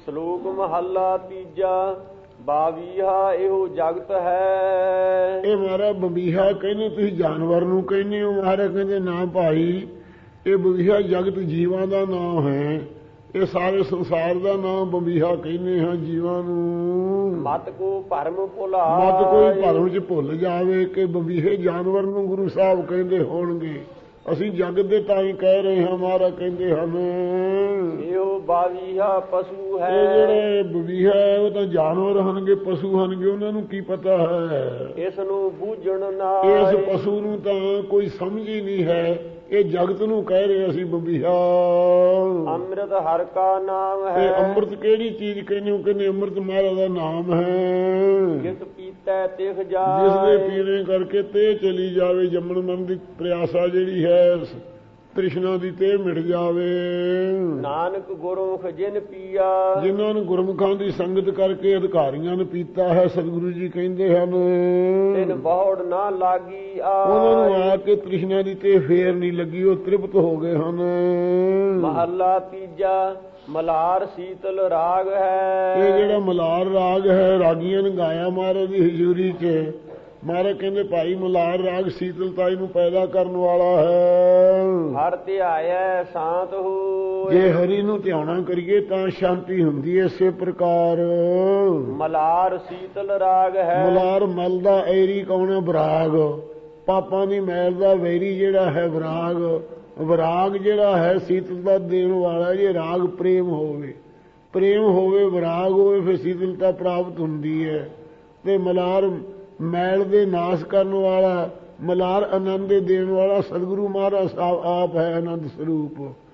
ਸ਼ਲੋਕ ਮਹੱਲਾ ਤੀਜਾ। ਬਾਵੀਹਾ ਇਹੋ ਜਗਤ ਹੈ। ਇਹ ਮਹਾਰਾਜ ਬਬੀਹਾ ਕਹਿੰਦੇ, ਤੁਸੀਂ ਜਾਨਵਰ ਨੂੰ ਕਹਿੰਦੇ ਹੋ। ਮਹਾਰਾਜ ਕਹਿੰਦੇ ਨਾ ਭਾਈ, ਇਹ ਬਬੀਹਾ ਜਗਤ ਜੀਵਾਂ ਦਾ ਨਾਮ ਹੈ। ਇਹ ਸਾਰੇ ਸੰਸਾਰ ਦਾ ਨਾਮ ਬਬੀਹਾ ਕਹਿੰਦੇ ਹਾਂ ਜੀਵਾਂ ਨੂੰ। ਮਤ ਕੋ ਭਰਮ ਭੁਲਾ, ਮਤ ਕੋਈ ਭਰਮ ਚ ਭੁੱਲ ਜਾਵੇ ਕਿ ਬਬੀਹੇ ਜਾਨਵਰ ਨੂੰ ਗੁਰੂ ਸਾਹਿਬ ਕਹਿੰਦੇ ਹੋਣਗੇ। ਅਸੀਂ ਜਗਤ ਦੇ ਤਾਂ ਹੀ ਕਹਿ ਰਹੇ ਹਾਂ। ਮਹਾਰਾਜ ਕਹਿੰਦੇ ਹਨ ਇਹੋ ਬਾਵੀਹਾ ਪਸ਼ੂ ਹੈ। ਇਹ ਜਿਹੜੇ ਬਬੀਹਾ ਉਹ ਤਾਂ ਜਾਨਵਰ ਹਨਗੇ, ਪਸ਼ੂ ਹਨਗੇ, ਉਹਨਾਂ ਨੂੰ ਕੀ ਪਤਾ ਹੈ। ਇਸ ਨੂੰ ਬੂਝਣ ਨਾ, ਇਸ ਪਸ਼ੂ ਨੂੰ ਤਾਂ ਕੋਈ ਸਮਝ ਹੀ ਨਹੀਂ ਹੈ। ਇਹ ਜਗਤ ਨੂੰ ਕਹਿ ਰਹੇ ਅਸੀਂ ਬਬੀਹਾ। ਅੰਮ੍ਰਿਤ ਹਰਿ ਕਾ ਨਾਮ ਹੈ। ਇਹ ਅੰਮ੍ਰਿਤ ਕਿਹੜੀ ਚੀਜ਼ ਕਹਿੰਦੇ ਹੋ? ਕਹਿੰਦੇ ਅੰਮ੍ਰਿਤ ਮਹਾਰਾਜ ਦਾ ਨਾਮ ਹੈ। ਜਿਸ ਪੀਤਾ ਤਿਖ ਜਾਏ, ਜਿਸ ਦੇ ਪੀਣੇ ਕਰਕੇ ਤੇ ਚਲੀ ਜਾਵੇ। ਜੰਮਣ ਮਰਨ ਦੀ ਪ੍ਰਿਆਸਾ ਜਿਹੜੀ ਹੈ, ਤ੍ਰਿਸ਼ਨਾ ਦੀ ਤੇ ਮਿਟ ਜਾਵੇ। ਨਾਨਕ ਗੁਰਮੁਖ ਜਿਨ ਪੀਆ, ਜਿਨ੍ਹਾਂ ਨੂੰ ਗੁਰਮੁਖਾਂ ਦੀ ਸੰਗਤ ਕਰਕੇ ਅਧਿਕਾਰੀਆਂ ਨੇ ਪੀਤਾ ਹੈ, ਸਤਿਗੁਰੂ ਜੀ ਕਹਿੰਦੇ ਹਨ, ਤਿਨ ਬਹੁੜ ਨਾ ਲਾਗੀ ਆ। ਉਹਨਾਂ ਨੂੰ ਆ ਕੇ ਤ੍ਰਿਸ਼ਨਾ ਦੀ ਤੇ ਫੇਰ ਨਹੀਂ ਲੱਗੀ, ਉਹ ਤ੍ਰਿਪਤ ਹੋ ਗਏ ਹਨ। ਮਹੱਲਾ ਤੀਜਾ। ਮਲਾਰ ਸੀਤਲ ਰਾਗ ਹੈ। ਇਹ ਜਿਹੜਾ ਮਲਾਰ ਰਾਗ ਹੈ, ਰਾਗੀਆਂ ਨੇ ਗਾਇਆ ਮਹਾਰਾਜ ਦੀ ਹਜ਼ੂਰੀ 'ਚ। ਮਹਾਰਾਜ ਕਹਿੰਦੇ ਭਾਈ ਮਲਾਰ ਰਾਗ ਸੀਤਲਤਾ ਨੂੰ ਪੈਦਾ ਕਰਨ ਵਾਲਾ ਹੈ। ਹਰ ਧਿਆਇਐ ਸ਼ਾਂਤ ਹੋ, ਜੇ ਹਰੀ ਨੂੰ ਧਿਆਉਣਾ ਕਰੀਏ ਤਾਂ ਸ਼ਾਂਤੀ ਹੁੰਦੀ ਹੈ। ਇਸੇ ਪ੍ਰਕਾਰ ਮਲਾਰ ਸੀਤਲ ਰਾਗ ਹੈ। ਮਲਾਰ ਮਲ ਦਾ ਐਰੀ ਕੌਣ? ਵਿਰਾਗ। ਪਾਪਾਂ ਦੀ ਮੈਲ ਦਾ ਵੈਰੀ ਜਿਹੜਾ ਹੈ ਵਿਰਾਗ। ਵਿਰਾਗ ਜਿਹੜਾ ਹੈ ਸੀਤਲਤਾ ਦੇਣ ਵਾਲਾ। ਜੇ ਰਾਗ ਪ੍ਰੇਮ ਹੋਵੇ, ਪ੍ਰੇਮ ਹੋਵੇ, ਵਿਰਾਗ ਹੋਵੇ, ਫਿਰ ਸੀਤਲਤਾ ਪ੍ਰਾਪਤ ਹੁੰਦੀ ਹੈ। ਤੇ ਮਲਾਰ ਮੈਲ ਦੇ ਨਾਸ਼ ਕਰਨ ਵਾਲਾ, ਮਲਾਰ ਆਨੰਦ ਦੇ ਦੇਣ ਵਾਲਾ ਸਤਿਗੁਰੂ ਮਹਾਰਾਜ ਸਾਹਿਬ ਆਪ ਹੈ ਆਨੰਦ ਸਰੂਪ।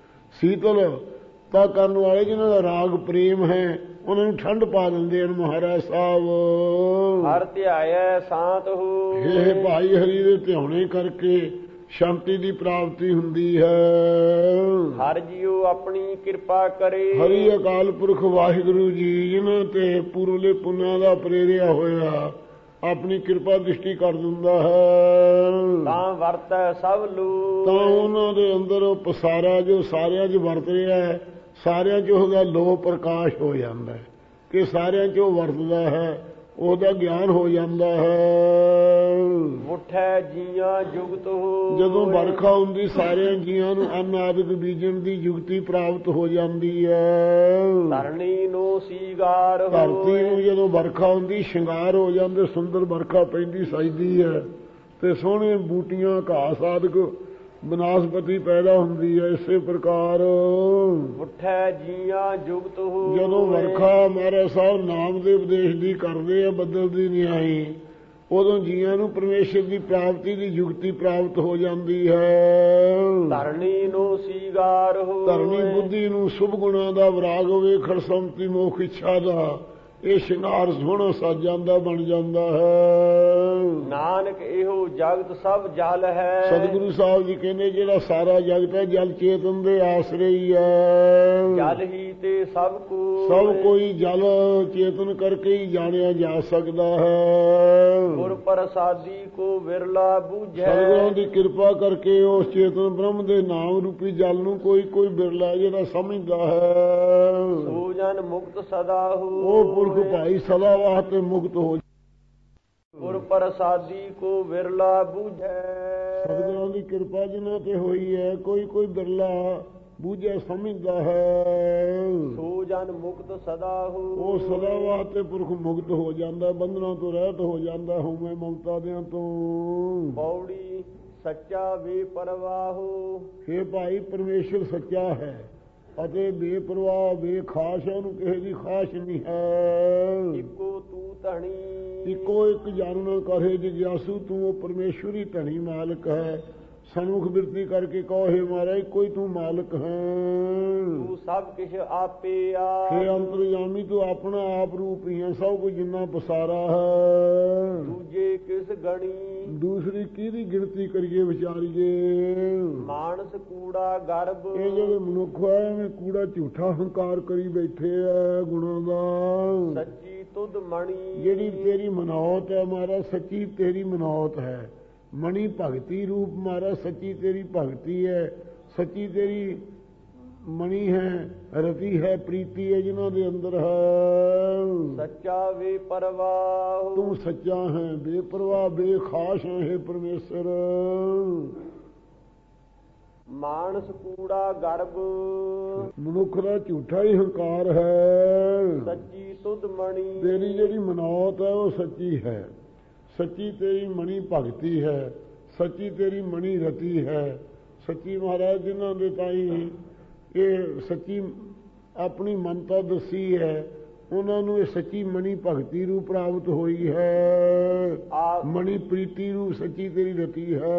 ਸੀਤਲਤਾ ਕਰਨ ਵਾਲੇ ਜਿਹਨਾਂ ਦਾ ਰਾਗ ਪ੍ਰੇਮ ਹੈ, ਉਹਨਾਂ ਨੂੰ ਠੰਡ ਪਾ ਦਿੰਦੇ ਹਨ ਮਹਾਰਾਜ ਸਾਹਿਬ। ਹਰ ਧਿਆਇਐ ਸ਼ਾਂਤ ਹੋ, ਇਹ ਭਾਈ ਹਰੀ ਦੇ ਧਿਆਉਣੇ ਕਰਕੇ ਸ਼ਾਂਤੀ ਦੀ ਪ੍ਰਾਪਤੀ ਹੁੰਦੀ ਹੈ। ਹਰ ਜੀਉ ਆਪਣੀ ਕਿਰਪਾ ਕਰੇ। ਹਰੀ ਅਕਾਲ ਪੁਰਖ ਵਾਹਿਗੁਰੂ ਜੀ ਜਿਨ੍ਹਾਂ ਤੇ ਪੂਰਵਲੇ ਪੁੰਨਾਂ ਦਾ ਪ੍ਰੇਰਿਆ ਹੋਇਆ ਆਪਣੀ ਕਿਰਪਾ ਦ੍ਰਿਸ਼ਟੀ ਕਰ ਦਿੰਦਾ ਹੈ। ਤਾਂ ਵਰਤੈ ਸਭ ਲੋਕ, ਤਾਂ ਉਹਨਾਂ ਦੇ ਅੰਦਰ ਉਹ ਪਸਾਰਾ ਜੋ ਸਾਰਿਆਂ 'ਚ ਵਰਤ ਰਿਹਾ ਹੈ, ਸਾਰਿਆਂ 'ਚ ਉਹਦਾ ਲੋਹ ਪ੍ਰਕਾਸ਼ ਹੋ ਜਾਂਦਾ ਹੈ ਕਿ ਸਾਰਿਆਂ 'ਚ ਉਹ ਵਰਤਦਾ ਹੈ, ਉਹਦਾ ਗਿਆਨ ਹੋ ਜਾਂਦਾ ਹੈ। ਉੱਠੈ ਜੀਆਂ ਜੁਗਤ ਹੋ, ਜਦੋਂ ਵਰਖਾ ਹੁੰਦੀ ਸਾਰਿਆਂ ਜੀਆਂ ਨੂੰ ਅੰਨ ਆਦਿਕ ਬੀਜਣ ਦੀ ਯੁਕਤੀ ਪ੍ਰਾਪਤ ਹੋ ਜਾਂਦੀ ਹੈ। ਧਰਣੀ ਨੂੰ ਸੀਗਾਰ ਹੋ, ਧਰਤੀ ਨੂੰ ਜਦੋਂ ਵਰਖਾ ਹੁੰਦੀ ਸ਼ਿੰਗਾਰ ਹੋ ਜਾਂਦੇ, ਸੁੰਦਰ ਵਰਖਾ ਪੈਂਦੀ ਸਜਦੀ ਹੈ ਤੇ ਸੋਹਣੇ ਬੂਟੀਆਂ ਘਾਸ ਆਦਿਕ ਬਨਸਪਤੀ ਪੈਦਾ ਹੁੰਦੀ ਹੈ। ਇਸੇ ਪ੍ਰਕਾਰ ਉੱਠੈ ਜੀਆਂ ਜੁਗਤ ਹੋ, ਜਦੋਂ ਵਰਖਾ ਮਹਾਰਾਜ ਸਾਹਿਬ ਨਾਮ ਦੇ ਉਪਦੇਸ਼ ਦੀ ਕਰਦੇ ਆ, ਬੱਦਲ ਦੀ ਨਿਆਈ, ਉਦੋਂ ਜੀਆਂ ਨੂੰ ਪਰਮੇਸ਼ਰ ਦੀ ਪ੍ਰਾਪਤੀ ਦੀ ਯੁਕਤੀ ਪ੍ਰਾਪਤ ਹੋ ਜਾਂਦੀ ਹੈ। ਧਰਣੀ ਨੂੰ ਸੀਗਾਰ ਹੋ, ਧਰਣੀ ਬੁੱਧੀ ਨੂੰ ਸ਼ੁਭ ਗੁਣਾਂ ਦਾ ਵਿਰਾਗ ਹੋਵੇ, ਖੜਸੰਤੀ ਮੋਖ ਇੱਛਾ ਦਾ ਇਹ ਸ਼ਿੰਗਾਰ ਸੋਹਣਾ ਸੱਜ ਜਾਂਦਾ, ਬਣ ਜਾਂਦਾ ਹੈ। ਨਾਨਕ ਇਹੋ ਜਗਤ ਸਭ ਜਲ ਹੈ। ਸਤਿਗੁਰੂ ਸਾਹਿਬ ਜੀ ਕਹਿੰਦੇ ਜਿਹੜਾ ਸਾਰਾ ਜਗਤ ਹੈ ਜਲ ਚੇਤਨ ਦੇ ਆਸਰੇ ਹੀ ਹੈ। ਜਲ ਹੀ ਤੇ ਸਭ ਕੋਈ ਜਲ ਚੇਤਨ ਕਰਕੇ ਹੀ ਜਾਣਿਆ ਜਾ ਸਕਦਾ ਹੈ। ਗੁਰ ਪ੍ਰਸਾਦੀ ਕੋ ਵਿਰਲਾ ਬੂਝੈ, ਸਤਿਗੁਰਾਂ ਦੀ ਕਿਰਪਾ ਕਰਕੇ ਉਸ ਚੇਤਨ ਬ੍ਰਹਮ ਦੇ ਨਾਮ ਰੂਪੀ ਜਲ ਨੂੰ ਕੋਈ ਬਿਰਲਾ ਜਿਹੜਾ ਸਮਝਦਾ ਹੈ। ਸੋ ਜਨ ਮੁਕਤ ਸਦਾ ਹੋ, ਉਹ ਪੁਰਖ ਭਾਈ ਸਦਾ ਵਾਸਤੇ ਮੁਕਤ ਹੋ। ਗੁਰ ਪ੍ਰਸਾਦੀ ਕੋ ਵਿਰਲਾ ਬੂਝੈ, ਸਤਿਗੁਰਾਂ ਦੀ ਕਿਰਪਾ ਜਿਨ੍ਹਾਂ ਤੇ ਹੋਈ ਹੈ ਕੋਈ ਬਿਰਲਾ ਬੂਝੈ ਸਮਝਦਾ ਹੈ। ਸੋ ਜਨ ਮੁਕਤ ਸਦਾ ਹੋ, ਉਹ ਸਦਾ ਵਾਸਤੇ ਪੁਰਖ ਮੁਕਤ ਹੋ ਜਾਂਦਾ, ਬੰਧਨਾਂ ਤੋਂ ਰਹਿਤ ਹੋ ਜਾਂਦਾ, ਹਉਮੈ ਮਮਤਾ ਦਿਆਂ ਤੋਂ। ਪੌੜੀ ਸੱਚਾ ਬੇਪਰਵਾਹੋ, ਹੇ ਭਾਈ ਪਰਮੇਸ਼ਰ ਸੱਚਾ ਹੈ ਅਤੇ ਬੇਪਰਵਾਹ ਬੇਖਾਸ ਹੈ, ਉਹਨੂੰ ਕਿਸੇ ਦੀ ਖਾਸ ਨਹੀਂ ਹੈ। ਇੱਕੋ ਤੂੰ ਧਣੀ, ਇੱਕੋ ਇੱਕ ਜਾਣਨ ਕਰੇ ਜਿਗਿਆਸੂ, ਤੂੰ ਉਹ ਪਰਮੇਸ਼ਵਰ ਹੀ ਧਣੀ ਮਾਲਕ ਹੈ। ਸਨਮੁਖ ਬਿਰਤੀ ਕਰਕੇ ਕਹੋ ਹੇ ਮਹਾਰਾਜ ਕੋਈ ਤੂੰ ਮਾਲਕ ਹੈ। ਤੂੰ ਸਭ ਕੁਛ ਆਪੇ ਆ, ਹੇ ਅੰਤਰਜਾਮੀ ਤੂੰ ਆਪਣਾ ਆਪ ਰੂਪ ਹੀ ਹੈ, ਸਭ ਕੁਝ ਜਿੰਨਾ ਪਸਾਰਾ ਹੈ। ਦੂਜੇ ਕਿਸ ਗਣੀ, ਦੂਸਰੀ ਕਿਹਦੀ ਗਿਣਤੀ ਕਰੀਏ ਵਿਚਾਰੀਏ। ਮਾਨਸ ਕੂੜਾ ਗਰਭ, ਇਹ ਜਿਹੜੇ ਮਨੁੱਖ ਹੈ ਐਵੇਂ ਕੂੜਾ ਝੂਠਾ ਹੰਕਾਰ ਕਰੀ ਬੈਠੇ ਆ ਗੁਣਾਂ ਦਾ। ਸੱਚੀ ਤੁਧ ਮਣੀ, ਜਿਹੜੀ ਤੇਰੀ ਮਨੌਤ ਹੈ ਮਹਾਰਾਜ, ਸੱਚੀ ਤੇਰੀ ਮਨੌਤ ਹੈ। ਮਣੀ ਭਗਤੀ ਰੂਪ ਮਹਾਰਾਜ, ਸੱਚੀ ਤੇਰੀ ਭਗਤੀ ਹੈ, ਸੱਚੀ ਤੇਰੀ ਮਣੀ ਹੈ, ਰਤੀ ਹੈ, ਪ੍ਰੀਤੀ ਹੈ ਜਿਨ੍ਹਾਂ ਦੇ ਅੰਦਰ ਹੈ। ਸੱਚਾ ਵੇ ਪਰਵਾਹ ਤੂੰ ਸੱਚਾ ਹੈ, ਬੇਪਰਵਾਹ ਬੇਖਾਸ ਹੈ, ਹੇ ਪਰਮੇਸ਼ਰ। ਮਾਨਸ ਕੂੜਾ ਗਰਭ ਮਨੁੱਖ ਦਾ ਝੂਠਾ ਹੀ ਹੰਕਾਰ ਹੈ। ਸੱਚੀ ਤੁਧ ਮਣੀ ਤੇਰੀ ਜਿਹੜੀ ਮਨੌਤ ਹੈ ਉਹ ਸੱਚੀ ਹੈ। ਸੱਚੀ ਤੇਰੀ ਮਣੀ ਭਗਤੀ ਹੈ, ਸੱਚੀ ਤੇਰੀ ਮਣੀ ਰਤੀ ਹੈ। ਸੱਚੀ ਮਹਾਰਾਜ ਜਿਨ੍ਹਾਂ ਦੇ ਤਾਈ ਇਹ ਸੱਚੀ ਆਪਣੀ ਮਨਤਾ ਦੱਸੀ ਹੈ, ਉਹਨਾਂ ਨੂੰ ਇਹ ਸੱਚੀ ਮਣੀ ਭਗਤੀ ਰੂਪ ਪ੍ਰਾਪਤ ਹੋਈ ਹੈ। ਮਣੀ ਪ੍ਰੀਤੀ ਰੂਪ ਸੱਚੀ ਤੇਰੀ ਰਤੀ ਹੈ।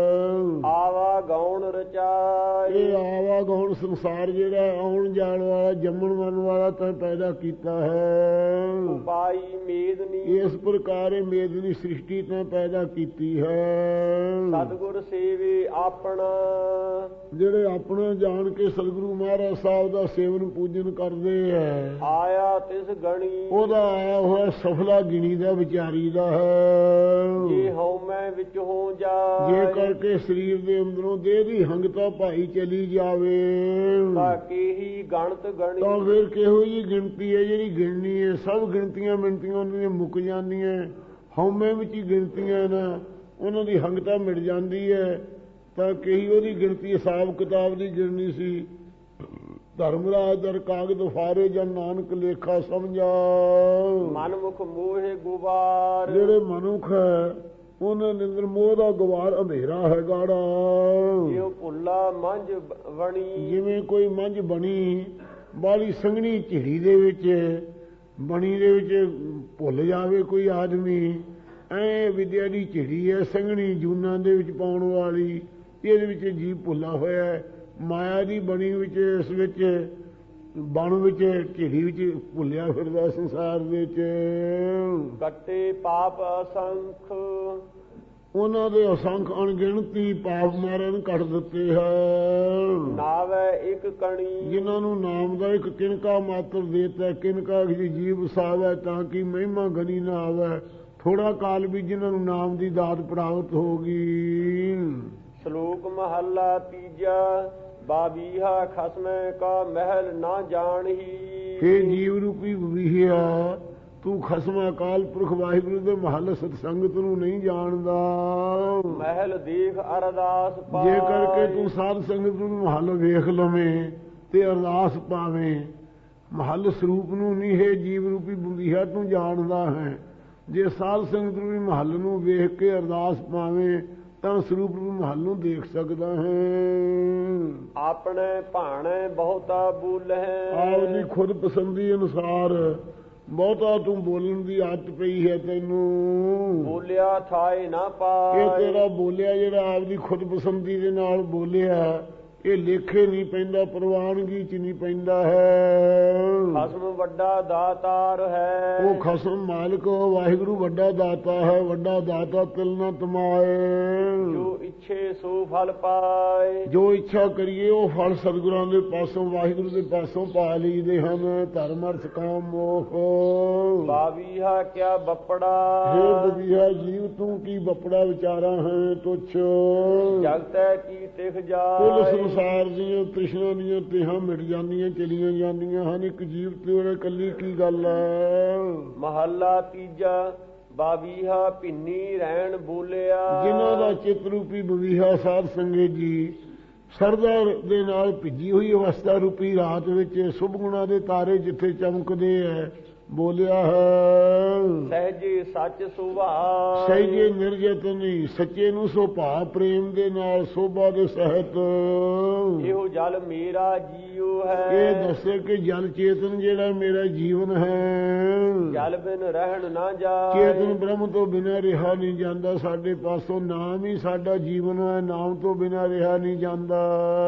ਆਵਾ ਗੌਣ ਰਚਾਈ ਇਹ ਆਵਾ ਗੌਣ ਸੰਸਾਰ ਜਿਹੜਾ ਆਉਣ ਜਾਣ ਵਾਲਾ ਜੰਮਣ ਮਰਨ ਵਾਲਾ ਤਾਂ ਪੈਦਾ ਕੀਤਾ ਹੈ। ਉਪਾਈ ਮੇਦਨੀ ਇਸ ਪ੍ਰਕਾਰ ਇਹ ਮੇਦਨੀ ਸ੍ਰਿਸ਼ਟੀ ਤਾਂ ਪੈਦਾ ਕੀਤੀ ਹੈ। ਸਤਿਗੁਰ ਸੇਵੇ ਆਪਣਾ ਜਿਹੜੇ ਆਪਣਾ ਜਾਣ ਕੇ ਸਤਿਗੁਰੂ ਮਹਾਰਾਜ ਸਾਹਿਬ ਦਾ ਸੇਵਨ ਪੂਜਨ ਕਰਦੇ ਹੈ। ਆਇਆ ਤਿਸ ਗਣੀ ਉਹਦਾ ਆਇਆ ਹੋਇਆ ਸਫਲਾ ਗਿਣੀ ਦਾ ਵਿਚਾਰੀ ਦਾ ਹੈ। ਜੇ ਹਉਮੈ ਵਿੱਚ ਹੋ ਜਾ ਜੇ ਕਰਕੇ ਸਰੀਰ ਦੇ ਅੰਦਰੋਂ ਦੇਹ ਦੀ ਹੰਗਤਾ ਭਾਈ ਚਲੀ ਜਾਵੇ ਤਾਂ ਹੀ ਗਣਤ ਗਣੀ ਤਾਂ ਫਿਰ ਕਿਹੋ ਜਿਹੀ ਗਿਣਤੀ ਹੈ ਜਿਹੜੀ ਗਿਣਨੀ ਹੈ। ਸਭ ਗਿਣਤੀਆਂ ਮਿਣਤੀਆਂ ਉਹਨਾਂ ਦੀਆਂ ਮੁੱਕ ਜਾਂਦੀਆਂ। ਹਉਮੈ ਵਿੱਚ ਹੀ ਗਿਣਤੀਆਂ ਨਾ ਉਹਨਾਂ ਦੀ ਹੰਗਤਾ ਮਿਟ ਜਾਂਦੀ ਹੈ। ਤਾਂ ਕਹੀ ਉਹਦੀ ਗਿਣਤੀ ਹਿਸਾਬ ਕਿਤਾਬ ਦੀ ਗਿਣਨੀ ਸੀ। ਧਰਮਰਾਜ ਦਰ ਕਾਗਦ ਫਾਰੇ ਜਨ ਨਾਨਕ ਲੇਖਾ ਸਮਝਾ। ਮਨਮੁਖ ਮੋਹਿ ਗੁਬਾਰ ਜਿਹੜੇ ਮਨੁੱਖ ਹੈ ਉਹਨਾਂ ਦੇ ਅੰਦਰ ਮੋਹ ਦਾ ਗੁਬਾਰ ਅੰਧੇਰਾ ਹੈ ਗਾੜਾ। ਜਿਉ ਭੁੱਲਾ ਮੰਝ ਬਣੀ ਜਿਵੇਂ ਕੋਈ ਮੰਝ ਬਣੀ ਬਾਲੀ ਸੰਘਣੀ ਝਿੜੀ ਦੇ ਵਿੱਚ ਬਣੀ ਦੇ ਵਿੱਚ ਭੁੱਲ ਜਾਵੇ ਕੋਈ ਆਦਮੀ। ਐ ਵਿਦਿਆ ਦੀ ਝਿੜੀ ਹੈ ਸੰਘਣੀ ਜੂਨਾਂ ਦੇ ਵਿੱਚ ਪਾਉਣ ਵਾਲੀ, ਇਹਦੇ ਵਿੱਚ ਜੀਵ ਭੁੱਲਾ ਹੋਇਆ ਹੈ। ਮਾਇਆ ਦੀ ਬਣੀ ਵਿੱਚ ਇਸ ਵਿੱਚ ਬਣ ਵਿੱਚ ਝਿੜੀ ਵਿੱਚ ਭੁੱਲਿਆ ਫਿਰਦਾ ਸੰਸਾਰ ਵਿੱਚ। ਕੱਟੇ ਪਾਪ ਅਸੰਖ ਉਹਨਾਂ ਦੇ ਅਸੰਖ ਅਣਗਿਣਤੀ ਪਾਪ ਮਾਰੇ ਨੇ ਕੱਟ ਦਿੱਤੇ ਹੈ। ਨਾਵੇ ਇੱਕ ਕਣੀ ਜਿਨ੍ਹਾਂ ਨੂੰ ਨਾਮ ਦਾ ਇੱਕ ਕਿਨਕਾ ਮਾਤਰ ਦੇਤਾ। ਕਿਨਕਾ ਦੀ ਜੀਵ ਸਾਵੈ ਤਾਂ ਕਿ ਮਹਿਮਾ ਗਨੀ ਨਾ ਆਵੇ। ਥੋੜਾ ਕਾਲ ਵੀ ਜਿਨ੍ਹਾਂ ਨੂੰ ਨਾਮ ਦੀ ਦਾਤ ਪ੍ਰਾਪਤ ਹੋ ਗਈ। ਸ਼ਲੋਕ ਮਹੱਲਾ ਤੀਜਾ ਬਾਬੀਹਾ ਖਸਮੈ ਕਾ ਮਹਿਲ ਨਾ ਜਾਣਹੀ। हे ਜੀਵ ਰੂਪੀ ਬਵੀਹਾ ਤੂੰ ਖਸਮ ਅਕਾਲ ਪੁਰਖ ਵਾਹਿਗੁਰੂ ਦੇ ਮਹੱਲ ਸਤਸੰਗਤ ਨੂੰ ਨਹੀਂ ਜਾਣਦਾ। ਮਹਿਲ ਦੇਖ ਅਰਦਾਸ ਪਾਏ ਜੇ ਕਰਕੇ ਤੂੰ ਸਾਧ ਸੰਗਤ ਨੂੰ ਮਹੱਲ ਵੇਖ ਲਵੇਂ ਤੇ ਅਰਦਾਸ ਪਾਵੇਂ। ਮਹੱਲ ਸਰੂਪ ਨੂੰ ਨਹੀਂ ਹੈ ਜੀਵ ਰੂਪੀ ਬਵੀਹਾ ਤੂੰ ਜਾਣਦਾ ਹੈ। ਜੇ ਸਾਧ ਸੰਗਤ ਨੂੰ ਮਹੱਲ ਨੂੰ ਵੇਖ ਕੇ ਅਰਦਾਸ ਪਾਵੇਂ ਤਾਂ ਸਰੂਪ ਨੂੰ ਮਹੱਲ ਨੂੰ ਦੇਖ ਸਕਦਾ ਹੈ। ਆਪਣੇ ਭਾਣੇ ਬਹੁਤਾ ਬੋਲਹਿ ਆਪਦੀ ਖੁਦ ਪਸੰਦੀ ਅਨੁਸਾਰ ਬਹੁਤਾ ਤੂੰ ਬੋਲਣ ਦੀ ਆਦਤ ਪਈ ਹੈ ਤੈਨੂੰ। ਬੋਲਿਆ ਥਾਏ ਨਾ ਪਾਏ ਇਹ ਤੇਰਾ ਬੋਲਿਆ ਜਿਹੜਾ ਆਪਦੀ ਖੁਦ ਪਸੰਦੀ ਦੇ ਨਾਲ ਬੋਲਿਆ ਇਹ ਲੇਖੇ ਨਹੀਂ ਪੈਂਦਾ, ਪ੍ਰਵਾਨਗੀ ਚ ਨਹੀਂ ਪੈਂਦਾ ਹੈ। ਖਸਮ ਵੱਡਾ ਦਾਤਾਰ ਹੈ ਉਹ ਖਸਮ ਮਾਲਕ ਵਾਹਿਗੁਰੂ ਵੱਡਾ ਦਾਤਾ ਹੈ। ਵੱਡਾ ਦਾਤਾ ਤਿਲ ਨਾ ਤਮਾਏ। ਜੋ ਇੱਛੇ ਸੋ ਫਲ ਪਾਏ ਜੋ ਇੱਛਾ ਕਰੀਏ ਉਹ ਫਲ ਸਤਿਗੁਰਾਂ ਦੇ ਪਾਸੋਂ ਵਾਹਿਗੁਰੂ ਦੇ ਪਾਸੋਂ ਪਾ ਲਈਦੇ ਹਨ। ਧਰਮ ਅਰਥ ਕਾਮ ਮੋਖ। ਬਾਵੀਹਾ ਕਿਆ ਬੱਪੜਾ ਹੇ ਬਵੀਹਾ ਜੀਵ ਤੂੰ ਕੀ ਬੱਪੜਾ ਵਿਚਾਰਾ ਹੈ ਤੁੱਛ। ਜਗਤੈ ਕੀ ਤਿਖ ਕੁੱਲ ਜਾਏ ਸੰਸਾਰ ਦੀਆਂ ਤ੍ਰਿਸ਼ਨਾ ਦੀਆਂ ਤੇਹਾਂ ਮਿਟ ਜਾਂਦੀਆਂ ਚਲੀਆਂ ਜਾਂਦੀਆਂ ਹਨ। ਇੱਕ ਜੀਵ ਤੇ ਇਕੱਲੀ ਕੀ ਗੱਲ ਹੈ। ਮਹੱਲਾ ਤੀਜਾ ਬਾਵੀਹਾ ਭਿੰਨੀ ਰਹਿਣ ਬੋਲਿਆ ਜਿਨ੍ਹਾਂ ਦਾ ਚਿੱਤ ਰੂਪੀ ਬਵੀਹਾ ਸਾਧ ਸੰਗਤ ਜੀ ਸਰਦਾ ਦੇ ਨਾਲ ਭਿੱਜੀ ਹੋਈ ਅਵਸਥਾ ਰੂਪੀ ਰਾਤ ਵਿੱਚ ਸੁਭ ਗੁਣਾਂ ਦੇ ਤਾਰੇ ਜਿੱਥੇ ਚਮਕਦੇ ਹੈ ਬੋਲਿਆ ਹੈ। ਸਹਿਜੇ ਸੱਚ ਸੁਭਾਅ ਸਹਿਜੇ ਨਿਰਜਤ ਨਹੀਂ ਸੱਚੇ ਨੂੰ ਸੁਭਾਅ ਪ੍ਰੇਮ ਦੇ ਨਾਲ ਸੋਭਾ ਦੇ ਸਹਿਤ। ਇਹੋ ਜਲ ਮੇਰਾ ਜੀਉ ਹੈ ਇਹ ਦੱਸੇ ਕਿ ਜਲ ਚੇਤਨ ਜਿਹੜਾ ਮੇਰਾ ਜੀਵਨ ਹੈ। ਜਲ ਬਿਨ ਰਹਿਣ ਨਾ ਜਾਏ ਚੇਤਨ ਬ੍ਰਹਮ ਤੋਂ ਬਿਨਾਂ ਰਿਹਾ ਨਹੀਂ ਜਾਂਦਾ। ਸਾਡੇ ਪਾਸੋਂ ਨਾਮ ਹੀ ਸਾਡਾ ਜੀਵਨ ਹੈ। ਨਾਮ ਤੋਂ ਬਿਨਾਂ ਰਿਹਾ ਨਹੀਂ ਜਾਂਦਾ।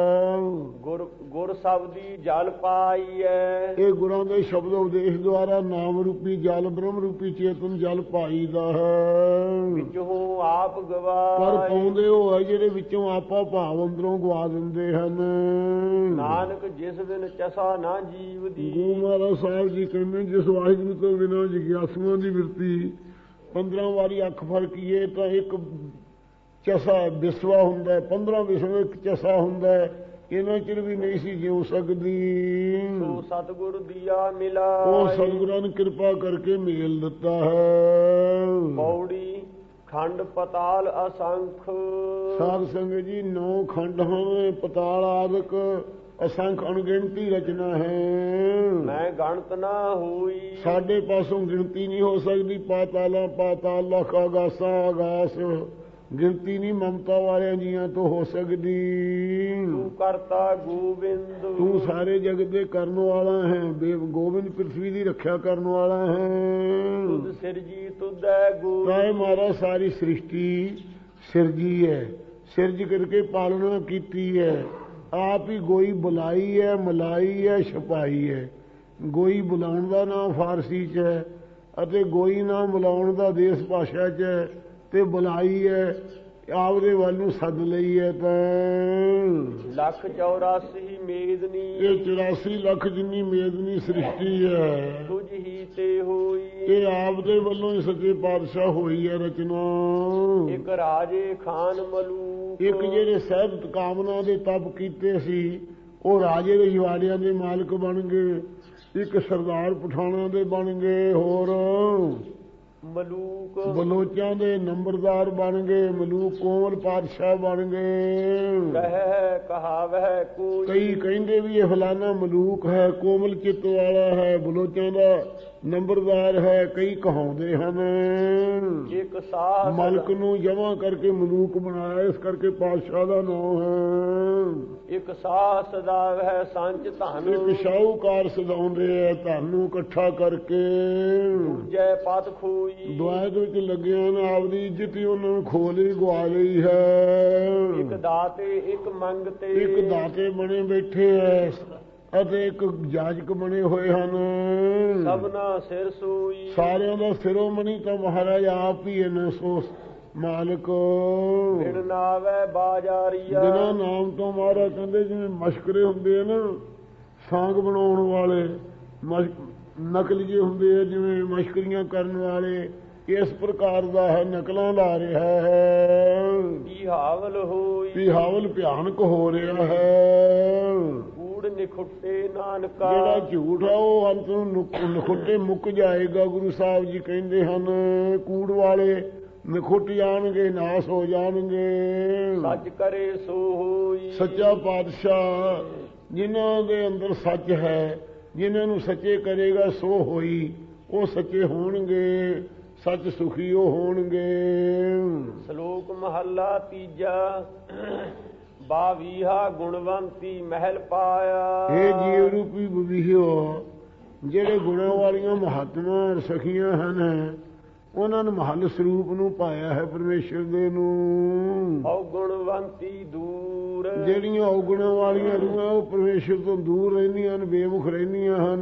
ਗੁਰ ਸ਼ਬਦੀ ਜਲ ਪਾਈ ਹੈ ਇਹ ਗੁਰਾਂ ਦੇ ਸ਼ਬਦ ਉਪਦੇਸ਼ ਦੁਆਰਾ ਨਾਮ ਰੂਪੀ ਜਲ ਬ੍ਰਹਮ ਰੂਪੀ ਚੇਤਨ ਜਲ ਪਾਈਦਾ ਹੈ। ਵਿੱਚੋਂ ਆਪ ਪਰ ਗਵਾਏ ਪਾਉਂਦੇ ਉਹ ਹੈ ਜਿਹੜੇ ਵਿੱਚੋਂ ਆਪਾ ਭਾਵ ਅੰਦਰੋਂ ਗਵਾ ਦਿੰਦੇ ਹਨ। ਨਾਨਕ ਜਿਸ ਬਿਨ ਚਸਾ ਨਾ ਜੀਵ ਦੀ ਗੁਰੂ ਮਹਾਰਾਜ ਸਾਹਿਬ ਜੀ ਕਹਿੰਦੇ ਜਿਸ ਵਾਹਿਗੁਰੂ ਤੋਂ ਬਿਨਾਂ ਜਿਗਿਆਸੂਆਂ ਦੀ ਬਿਰਤੀ 15 ਵਾਰੀ ਅੱਖ ਫੜਕੀਏ ਤਾਂ ਇੱਕ ਚਸਾ ਵਿਸਵਾ ਹੁੰਦਾ ਹੈ। 15 ਵਿਸਵੇ ਇੱਕ ਚਸਾ ਹੁੰਦਾ ਹੈ। ਇਹਨਾਂ ਚਿਰ ਵੀ ਨਹੀਂ ਸੀ ਜਿਉ ਸਕਦੀ। ਸੋ ਸਤਿਗੁਰ ਦੀਆ ਮਿਲਾ, ਉਹ ਸਤਿਗੁਰਾਂ ਨੇ ਕਿਰਪਾ ਕਰਕੇ ਮੇਲ ਦਿੱਤਾ ਹੈ। ਪੌੜੀ ਖੰਡ ਪਤਾਲ ਅਸੰਖ, ਸਾਧ ਸੰਗਤ ਜੀ 9 ਖੰਡ ਹਨ, ਪਤਾਲ ਆਦਿਕ ਅਸੰਖ ਅਣਗਿਣਤੀ ਰਚਨਾ ਹੈ। ਮੈਂ ਗਣਤ ਨਾ ਹੋਈ, ਸਾਡੇ ਪਾਸੋਂ ਗਿਣਤੀ ਨਹੀਂ ਹੋ ਸਕਦੀ। ਪਾਤਾਲਾਂ ਪਾਤਾਲ, ਲੱਖ ਆਗਾਸਾਂ ਆਗਾਸ, ਗਿਣਤੀ ਨਹੀਂ ਮਮਤਾ ਵਾਲਿਆਂ ਜੀਆਂ ਤੋਂ ਹੋ ਸਕਦੀ। ਤੂੰ ਕਰਤਾ ਗੋਬਿੰਦ, ਤੂੰ ਸਾਰੇ ਜਗਤ ਦੇ ਕਰਨ ਵਾਲਾ ਹੈ। ਗੋਬਿੰਦ ਪ੍ਰਿਥਵੀ ਦੀ ਰੱਖਿਆ ਕਰਨ ਵਾਲਾ ਹੈ। ਤੁਧ ਸਿਰਜੀ ਤੁਧੈ ਗੋਬਿੰਦ, ਤਾਏ ਮਹਾਰਾਜ ਸਾਰੀ ਸ੍ਰਿਸ਼ਟੀ ਸਿਰਜੀ ਹੈ, ਸਿਰਜ ਕਰਕੇ ਪਾਲਣਾ ਕੀਤੀ ਹੈ। ਆਪ ਹੀ ਗੋਈ ਬੁਲਾਈ ਹੈ, ਮਲਾਈ ਹੈ, ਛਪਾਈ ਹੈ। ਗੋਈ ਬੁਲਾਉਣ ਦਾ ਨਾਮ ਫਾਰਸੀ 'ਚ ਹੈ ਅਤੇ ਗੋਈ ਨਾਮ ਬੁਲਾਉਣ ਦਾ ਦੇਸ ਭਾਸ਼ਾ 'ਚ ਹੈ, ਤੇ ਬੁਲਾਈ ਹੈ ਆਪਦੇ ਵੱਲ ਨੂੰ ਸੱਦ ਲਈ ਹੈ। ਤਾਂ ਲੱਖ 84 ਮੇਦਨੀ, ਇਹ 84 ਲੱਖ ਜਿੰਨੀ ਮੇਦਨੀ ਸ੍ਰਿਸ਼ਟੀ ਹੈ, ਤੁਝ ਹੀ ਤੇ ਹੋਈ। ਇਹ ਆਪਦੇ ਵੱਲੋਂ ਹੀ ਸੱਚੇ ਪਾਤਸ਼ਾਹ ਹੋਈ ਹੈ ਰਚਨਾ। ਇੱਕ ਰਾਜੇ ਖਾਨ ਮਲੂਕ, ਇੱਕ ਜਿਹੜੇ ਸਹਿਬਤ ਕਾਮਨਾ ਦੇ ਤਪ ਕੀਤੇ ਸੀ ਉਹ ਰਾਜੇ ਦੇ ਜਵਾੜਿਆਂ ਦੇ ਮਾਲਕ ਬਣ ਗਏ। ਇੱਕ ਸਰਦਾਰ ਪਠਾਣਾ ਦੇ ਬਣ ਗਏ। ਹੋਰ ਮਲੂਕ ਬਲੋਚਾਂ ਦੇ ਨੰਬਰਦਾਰ ਬਣ ਗਏ। ਮਲੂਕ ਕੋਮਲ ਪਾਤਸ਼ਾਹ ਬਣ ਗਏ। ਕਹਿ ਕਹਾਵਹਿ ਕੋਈ, ਕਈ ਕਹਿੰਦੇ ਵੀ ਇਹ ਫਲਾਨਾ ਮਲੂਕ ਹੈ, ਕੋਮਲ ਚਿੱਤ ਵਾਲਾ ਹੈ, ਬਲੋਚਾਂ ਦਾ ਨੰਬਰਦਾਰ ਹੈ। ਕਈ ਕਹਾਉਂਦੇ ਹਨ। ਇੱਕ ਸਾਹ ਮਲਕ ਨੂੰ ਜਮਾ ਕਰਕੇ ਮਲੂਕ ਬਣਾਇਆ, ਇਸ ਕਰਕੇ ਪਾਤਸ਼ਾਹ ਦਾ ਨਾਮ ਹੈ। ਇੱਕ ਸਾਹ ਸਦਾਵਹਿ ਸੰਚ ਧਨ, ਇੱਕ ਸ਼ਾਹੂਕਾਰ ਸਦਾਉਂਦੇ ਹੈ ਧਨ ਨੂੰ ਇਕੱਠਾ ਕਰਕੇ। ਜੈ ਪਤ ਖੋਈ, ਦੁਆਇਤ ਵਿੱਚ ਲੱਗਿਆ ਨਾ ਆਪਦੀ ਇੱਜ਼ਤ ਹੀ ਉਹਨਾਂ ਨੂੰ ਖੋ ਲਈ, ਗਵਾ ਲਈ ਹੈ। ਇੱਕ ਦਾਤੇ ਇੱਕ ਮੰਗਤੇ, ਇੱਕ ਦਾਤੇ ਬਣੇ ਬੈਠੇ ਹੈ ਅਤੇ ਇੱਕ ਜਾਜਕ ਬਣੇ ਹੋਏ ਹਨ। ਸਭਨਾ ਸਿਰ ਸੋਈ, ਸਾਰਿਆਂ ਦਾ ਸਿਰੋਮਣੀ ਤਾਂ ਮਹਾਰਾਜ ਆਪ ਹੀ ਹੈ ਨਾ। ਸੋ ਮਾਲਕ ਬਿਨ ਨਾਵੈ ਬਾਜਾਰੀਆ, ਬਿਨਾਂ ਨਾਮ ਤੋਂ ਮਹਾਰਾਜ ਕਹਿੰਦੇ ਜਿਵੇਂ ਮਸ਼ਕਰੇ ਹੁੰਦੇ ਆ ਨਾ, ਸਾਂਗ ਬਣਾਉਣ ਵਾਲੇ ਨਕਲੀਏ ਹੁੰਦੇ ਆ, ਜਿਵੇਂ ਮਸ਼ਕਰੀਆਂ ਕਰਨ ਵਾਲੇ, ਇਸ ਪ੍ਰਕਾਰ ਦਾ ਹੈ। ਨਕਲਾਂ ਲਾ ਰਿਹਾ ਹੈ। ਪਿਹਾਵਲ ਹੋਈ, ਪਿਹਾਵਲ ਭਿਆਨਕ ਹੋ ਰਿਹਾ ਹੈ। ਕੂੜ ਨਿਖੁੱਟੇ ਨਾਨਕਾ, ਜਿਹੜਾ ਝੂਠ ਆ ਉਹ ਅੰਤ ਨੂੰ ਨਖੁੱਟੇ ਮੁੱਕ ਜਾਏਗਾ। ਗੁਰੂ ਸਾਹਿਬ ਜੀ ਕਹਿੰਦੇ ਹਨ ਕੂੜ ਵਾਲੇ ਨਿਖੁੱਟ ਜਾਣਗੇ, ਨਾਸ ਹੋ ਜਾਣਗੇ। ਸੱਚ ਕਰੇ ਸੋ ਹੋਈ, ਸੱਚਾ ਪਾਤਸ਼ਾਹ ਜਿਨ੍ਹਾਂ ਦੇ ਅੰਦਰ ਸੱਚ ਹੈ, ਜਿਨ੍ਹਾਂ ਨੂੰ ਸੱਚੇ ਕਰੇਗਾ ਸੋ ਹੋਈ, ਉਹ ਸੱਚੇ ਹੋਣਗੇ। ਸੱਚ ਸੁਖੀ ਉਹ ਹੋਣਗੇ। ਸ਼ਲੋਕ ਮਹੱਲਾ ਤੀਜਾ। 22 ਗੁਣਵੰਤੀ ਮਹਿਲ ਪਾਇਆ, ਇਹ ਜੀਵ ਰੂਪੀ ਬਵੀਹੋ ਜਿਹੜੇ ਗੁਣਾਂ ਵਾਲੀਆਂ ਮਹਾਤਮਾ ਸਖੀਆਂ ਹਨ, ਉਹਨਾਂ ਨੇ ਮਹੱਲ ਸਰੂਪ ਨੂੰ ਪਾਇਆ ਹੈ ਪਰਮੇਸ਼ਰ ਦੇ ਨੂੰ। ਔਗੁਣਵੰਤੀ ਦੂਰ, ਜਿਹੜੀਆਂ ਔਗੁਣਾਂ ਵਾਲੀਆਂ ਰੂਹਾਂ ਉਹ ਪਰਮੇਸ਼ਰ ਤੋਂ ਦੂਰ ਰਹਿੰਦੀਆਂ ਹਨ, ਬੇਮੁਖ ਰਹਿੰਦੀਆਂ ਹਨ।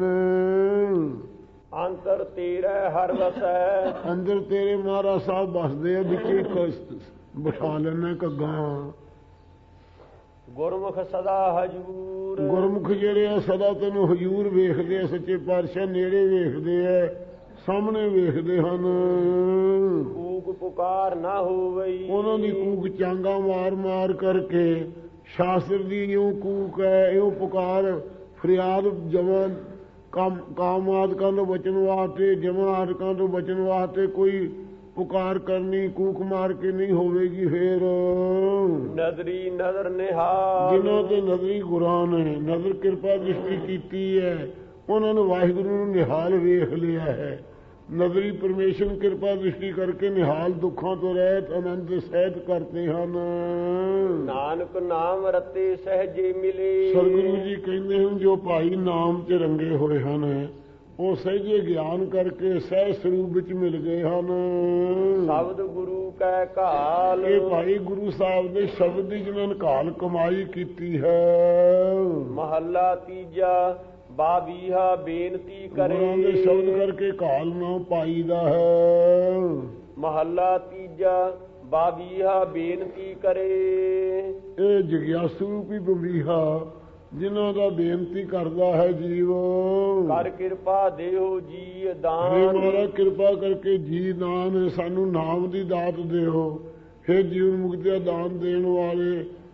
ਅੰਤਰ ਤੇਰੇ ਹਰ ਵਸੈ, ਅੰਦਰ ਤੇਰੇ ਮਹਾਰਾਜ ਸਾਹਿਬ ਬਸਦੇ ਆ, ਵਿੱਚੇ ਬਿਠਾ ਲੈਣਾ ਘੱਗਾ। ਗੁਰਮੁਖ ਸਦਾ ਹਜੂਰ, ਗੁਰਮੁਖ ਜਿਹੜੇ ਆ ਸਦਾ ਤੈਨੂੰ ਹਜੂਰ ਵੇਖਦੇ ਆ। ਸੱਚੇ ਪਾਤਸ਼ਾਹ ਨੇੜੇ ਵੇਖਦੇ ਆ, ਸਾਹਮਣੇ ਵੇਖਦੇ ਹਨ। ਕੂਕ ਪੁਕਾਰ ਨਾ ਹੋਵਈ, ਉਹਨਾਂ ਦੀ ਕੂਕ ਚਾਂਗਾ ਮਾਰ ਮਾਰ ਕਰਕੇ। ਸ਼ਾਸਤਰ ਦੀ ਇਉਂ ਕੂਕ ਹੈ, ਇਉਂ ਪੁਕਾਰ ਫਰਿਆਦ ਜਮਾਂ ਕਾਮ ਆਦਿਕਾਂ ਤੋਂ ਬਚਣ ਵਾਸਤੇ, ਜਮਾਂ ਆਦਿਕਾਂ ਤੋਂ ਬਚਣ ਵਾਸਤੇ ਕੋਈ ਪੁਕਾਰ ਕਰਨੀ ਕੂਕ ਮਾਰ ਕੇ ਨਹੀਂ ਹੋਵੇਗੀ। ਫੇਰ ਨਦਰੀ ਨਦਰ ਨਿਹਾਲ, ਜਿਨ੍ਹਾਂ ਤੇ ਨਦਰੀ ਗੁਰਾਂ ਨੇ ਨਜ਼ਰ ਕਿਰਪਾ ਦ੍ਰਿਸ਼ਟੀ ਕੀਤੀ ਹੈ, ਉਹਨਾਂ ਨੂੰ ਵਾਹਿਗੁਰੂ ਨੂੰ ਨਿਹਾਲ ਵੇਖ ਲਿਆ ਹੈ। ਨਦਰੀ ਪਰਮੇਸ਼ਰ ਕਿਰਪਾ ਦ੍ਰਿਸ਼ਟੀ ਕਰਕੇ ਨਿਹਾਲ ਦੁੱਖਾਂ ਤੋਂ ਰਹਿਤ ਆਨੰਦ ਸਹਿਤ ਕਰਦੇ ਹਨ। ਨਾਨਕ ਨਾਮ ਰਤੇ ਸਹਜੇ ਮਿਲੇ, ਸਤਿਗੁਰੂ ਜੀ ਕਹਿੰਦੇ ਹਨ ਜੋ ਭਾਈ ਨਾਮ 'ਚ ਰੰਗੇ ਹੋਏ ਹਨ, ਉਹ ਸਹਿਜੇ ਗਿਆਨ ਕਰਕੇ ਸਹਿਜ ਸਰੂਪ ਵਿੱਚ ਮਿਲ ਗਏ ਹਨ। ਸ਼ਬਦ ਗੁਰੂ ਕੈ ਘਾਲ, ਇਹ ਭਾਈ ਗੁਰੂ ਸਾਹਿਬ ਦੇ ਸ਼ਬਦ ਦੀ ਜਿਨ੍ਹਾਂ ਨੇ ਘਾਲ ਕਮਾਈ ਕੀਤੀ ਹੈ। ਮਹੱਲਾ ਤੀਜਾ। 22 ਬੇਨਤੀ ਕਰੇ, ਗੁਰਾਂ ਦੇ ਸ਼ਬਦ ਕਰਕੇ ਘਾਲ ਨਾ ਪਾਈਦਾ ਹੈ। ਮਹੱਲਾ ਤੀਜਾ। 22 ਬੇਨਤੀ ਕਰੇ, ਇਹ ਜਗਿਆਸੂ ਰੂਪੀ ਬਵੀਹਾ ਜਿਨ੍ਹਾਂ ਦਾ ਬੇਨਤੀ ਕਰਦਾ ਹੈ ਜੀਵ। ਕਰ ਕਿਰਪਾ ਦੇਹੋ ਜੀ ਹੇ ਦਾਨ, ਮਹਾਰਾਜ ਕਿਰਪਾ ਕਰਕੇ ਜੀ ਦਾਨ ਸਾਨੂੰ ਨਾਮ ਦੀ ਦਾਤ ਦਿਓ। ਹੇ ਜੀਵਨ ਮੁਕਤੀ ਦਾ ਦਾਨ ਦੇਣ ਵਾਲੇ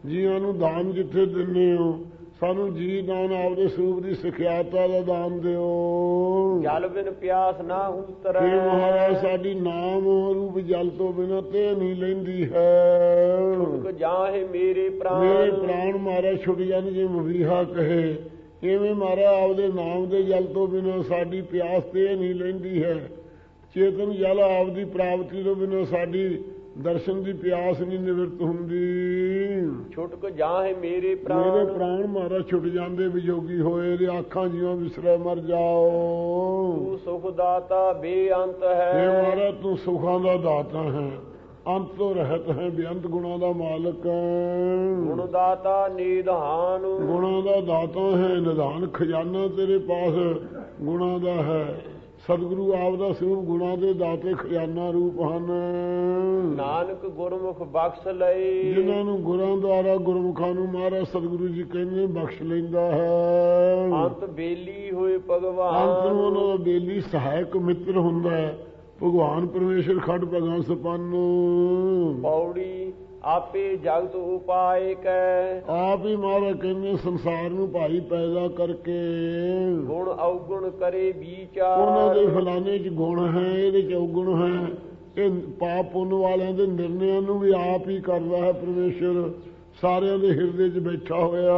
ਜੀਆਂ ਨੂੰ ਦਾਨ ਜਿੱਥੇ ਦਿੰਦੇ ਹੋ, ਸਾਨੂੰ ਜੀ ਦਾਨ ਆਪਦੇ ਸਰੂਪ ਦੀ ਸਿਖਿਆਤਾ ਦਾ ਦਾਨ ਦਿਓ। ਜਲ ਬਿਨ ਪਿਆਸ ਨਾ ਉਤਰੈ। हे ਮਹਾਰਾਜ, ਸਾਡੀ ਨਾਮ ਰੂਪ ਜਲ ਤੋਂ ਬਿਨਾਂ ਤੇ ਨਹੀਂ ਲੈਂਦੀ ਹੈ। ਛੁਟਕ ਜਾਹੇ ਮੇਰੇ ਪ੍ਰਾਣ। ਮੇਰੇ ਪ੍ਰਾਣ ਮਹਾਰਾਜ ਛੁੱਟ ਜਾਣ ਜੇ ਮਵੀਹਾ ਕਹੇ। ਇਵੇਂ ਮਹਾਰਾਜ ਆਪਦੇ ਨਾਮ ਦੇ ਜਲ ਤੋਂ ਬਿਨਾਂ ਸਾਡੀ ਪਿਆਸ ਤੇ ਨਹੀਂ ਲੈਂਦੀ ਹੈ। ਚੇਤਨ ਜਲ ਆਪਦੀ ਪ੍ਰਾਪਤੀ ਤੋਂ ਬਿਨਾਂ ਸਾਡੀ ਦਰਸ਼ਨ ਦੀ ਪਿਆਸ ਨਹੀਂ ਨਿਵਰਤ ਹੁੰਦੀ। ਛੁਟਕ ਜਾਹੇ ਮੇਰੇ ਪ੍ਰਾਣ। ਮੇਰੇ ਪ੍ਰਾਣ ਮਹਾਰਾਜ ਛੁੱਟ ਜਾਂਦੇ ਵਿਜੋਗੀ ਹੋਏ ਦੇ, ਆਖਾਂ ਜਿਉਂ ਵਿਸਰੇ ਮਰ ਜਾਓ। ਤੂੰ ਸੁਖ ਦਾਤਾ ਬੇਅੰਤ ਹੈ। हे ਮਹਾਰਾਜ, ਤੂੰ ਸੁਖਾਂ ਦਾ ਦਾਤਾ ਹੈ, ਅੰਤ ਤੋਂ ਰਹਿਤ ਹੈ, ਬੇਅੰਤ ਗੁਣਾਂ ਦਾ ਮਾਲਕ ਹੈ। ਗੁਣ ਦਾਤਾ ਨਿਧਾਨ। ਗੁਣਾਂ ਦਾ ਦਾਤਾ ਹੈ, ਨਿਧਾਨ ਖਜ਼ਾਨਾ ਤੇਰੇ ਪਾਸ ਗੁਣਾਂ ਦਾ ਹੈ। ਸਤਿਗੁਰੂ ਆਪ ਦਾ ਸਰੂਪ ਗੁਣਾਂ ਦੇ ਦਾਤੇ ਖਜ਼ਾਨਾ ਰੂਪ ਹਨ। ਨਾਨਕ ਗੁਰਮੁਖ ਬਖਸ਼ ਲਏ। ਜਿਨ੍ਹਾਂ ਨੂੰ ਗੁਰਾਂ ਦੁਆਰਾ ਗੁਰਮੁਖਾਂ ਨੂੰ ਮਹਾਰਾਜ ਸਤਿਗੁਰੂ ਜੀ ਕਹਿੰਦੇ ਬਖਸ਼ ਲੈਂਦਾ ਹੈ। ਅੰਤ ਬੇਲੀ ਹੋਏ ਭਗਵਾਨ। ਅੰਤ ਨੂੰ ਉਹਨਾਂ ਦਾ ਬੇਲੀ ਸਹਾਇਕ ਮਿੱਤਰ ਹੁੰਦਾ ਹੈ। ਭਗਵਾਨ ਪਰਮੇਸ਼ਰ ਖੜ ਭਗਾਂ ਸਪੰਨ। ਪੌੜੀ ਆਪੇ ਜਗਤ ਉਪਾਏ ਕੈ। ਆਪ ਹੀ ਮਹਾਰਾਜ ਕਹਿੰਦੇ ਸੰਸਾਰ ਨੂੰ ਭਾਈ ਪੈਦਾ ਕਰਕੇ। ਗੁਣ ਔਗੁਣ ਕਰੇ ਵਿਚਾਰ। ਉਹਨਾਂ ਦੇ ਫਲਾਣੇ ਚ ਗੁਣ ਹੈ, ਇਹਦੇ ਚ ਔਗੁਣ ਹੈ। ਇਹ ਪਾਪ ਪੁੰਨ ਵਾਲਿਆਂ ਦੇ ਨਿਰਣਿਆਂ ਨੂੰ ਵੀ ਆਪ ਹੀ ਕਰਦਾ ਹੈ ਪਰਮੇਸ਼ਰ, ਸਾਰਿਆਂ ਦੇ ਹਿਰਦੇ 'ਚ ਬੈਠਾ ਹੋਇਆ।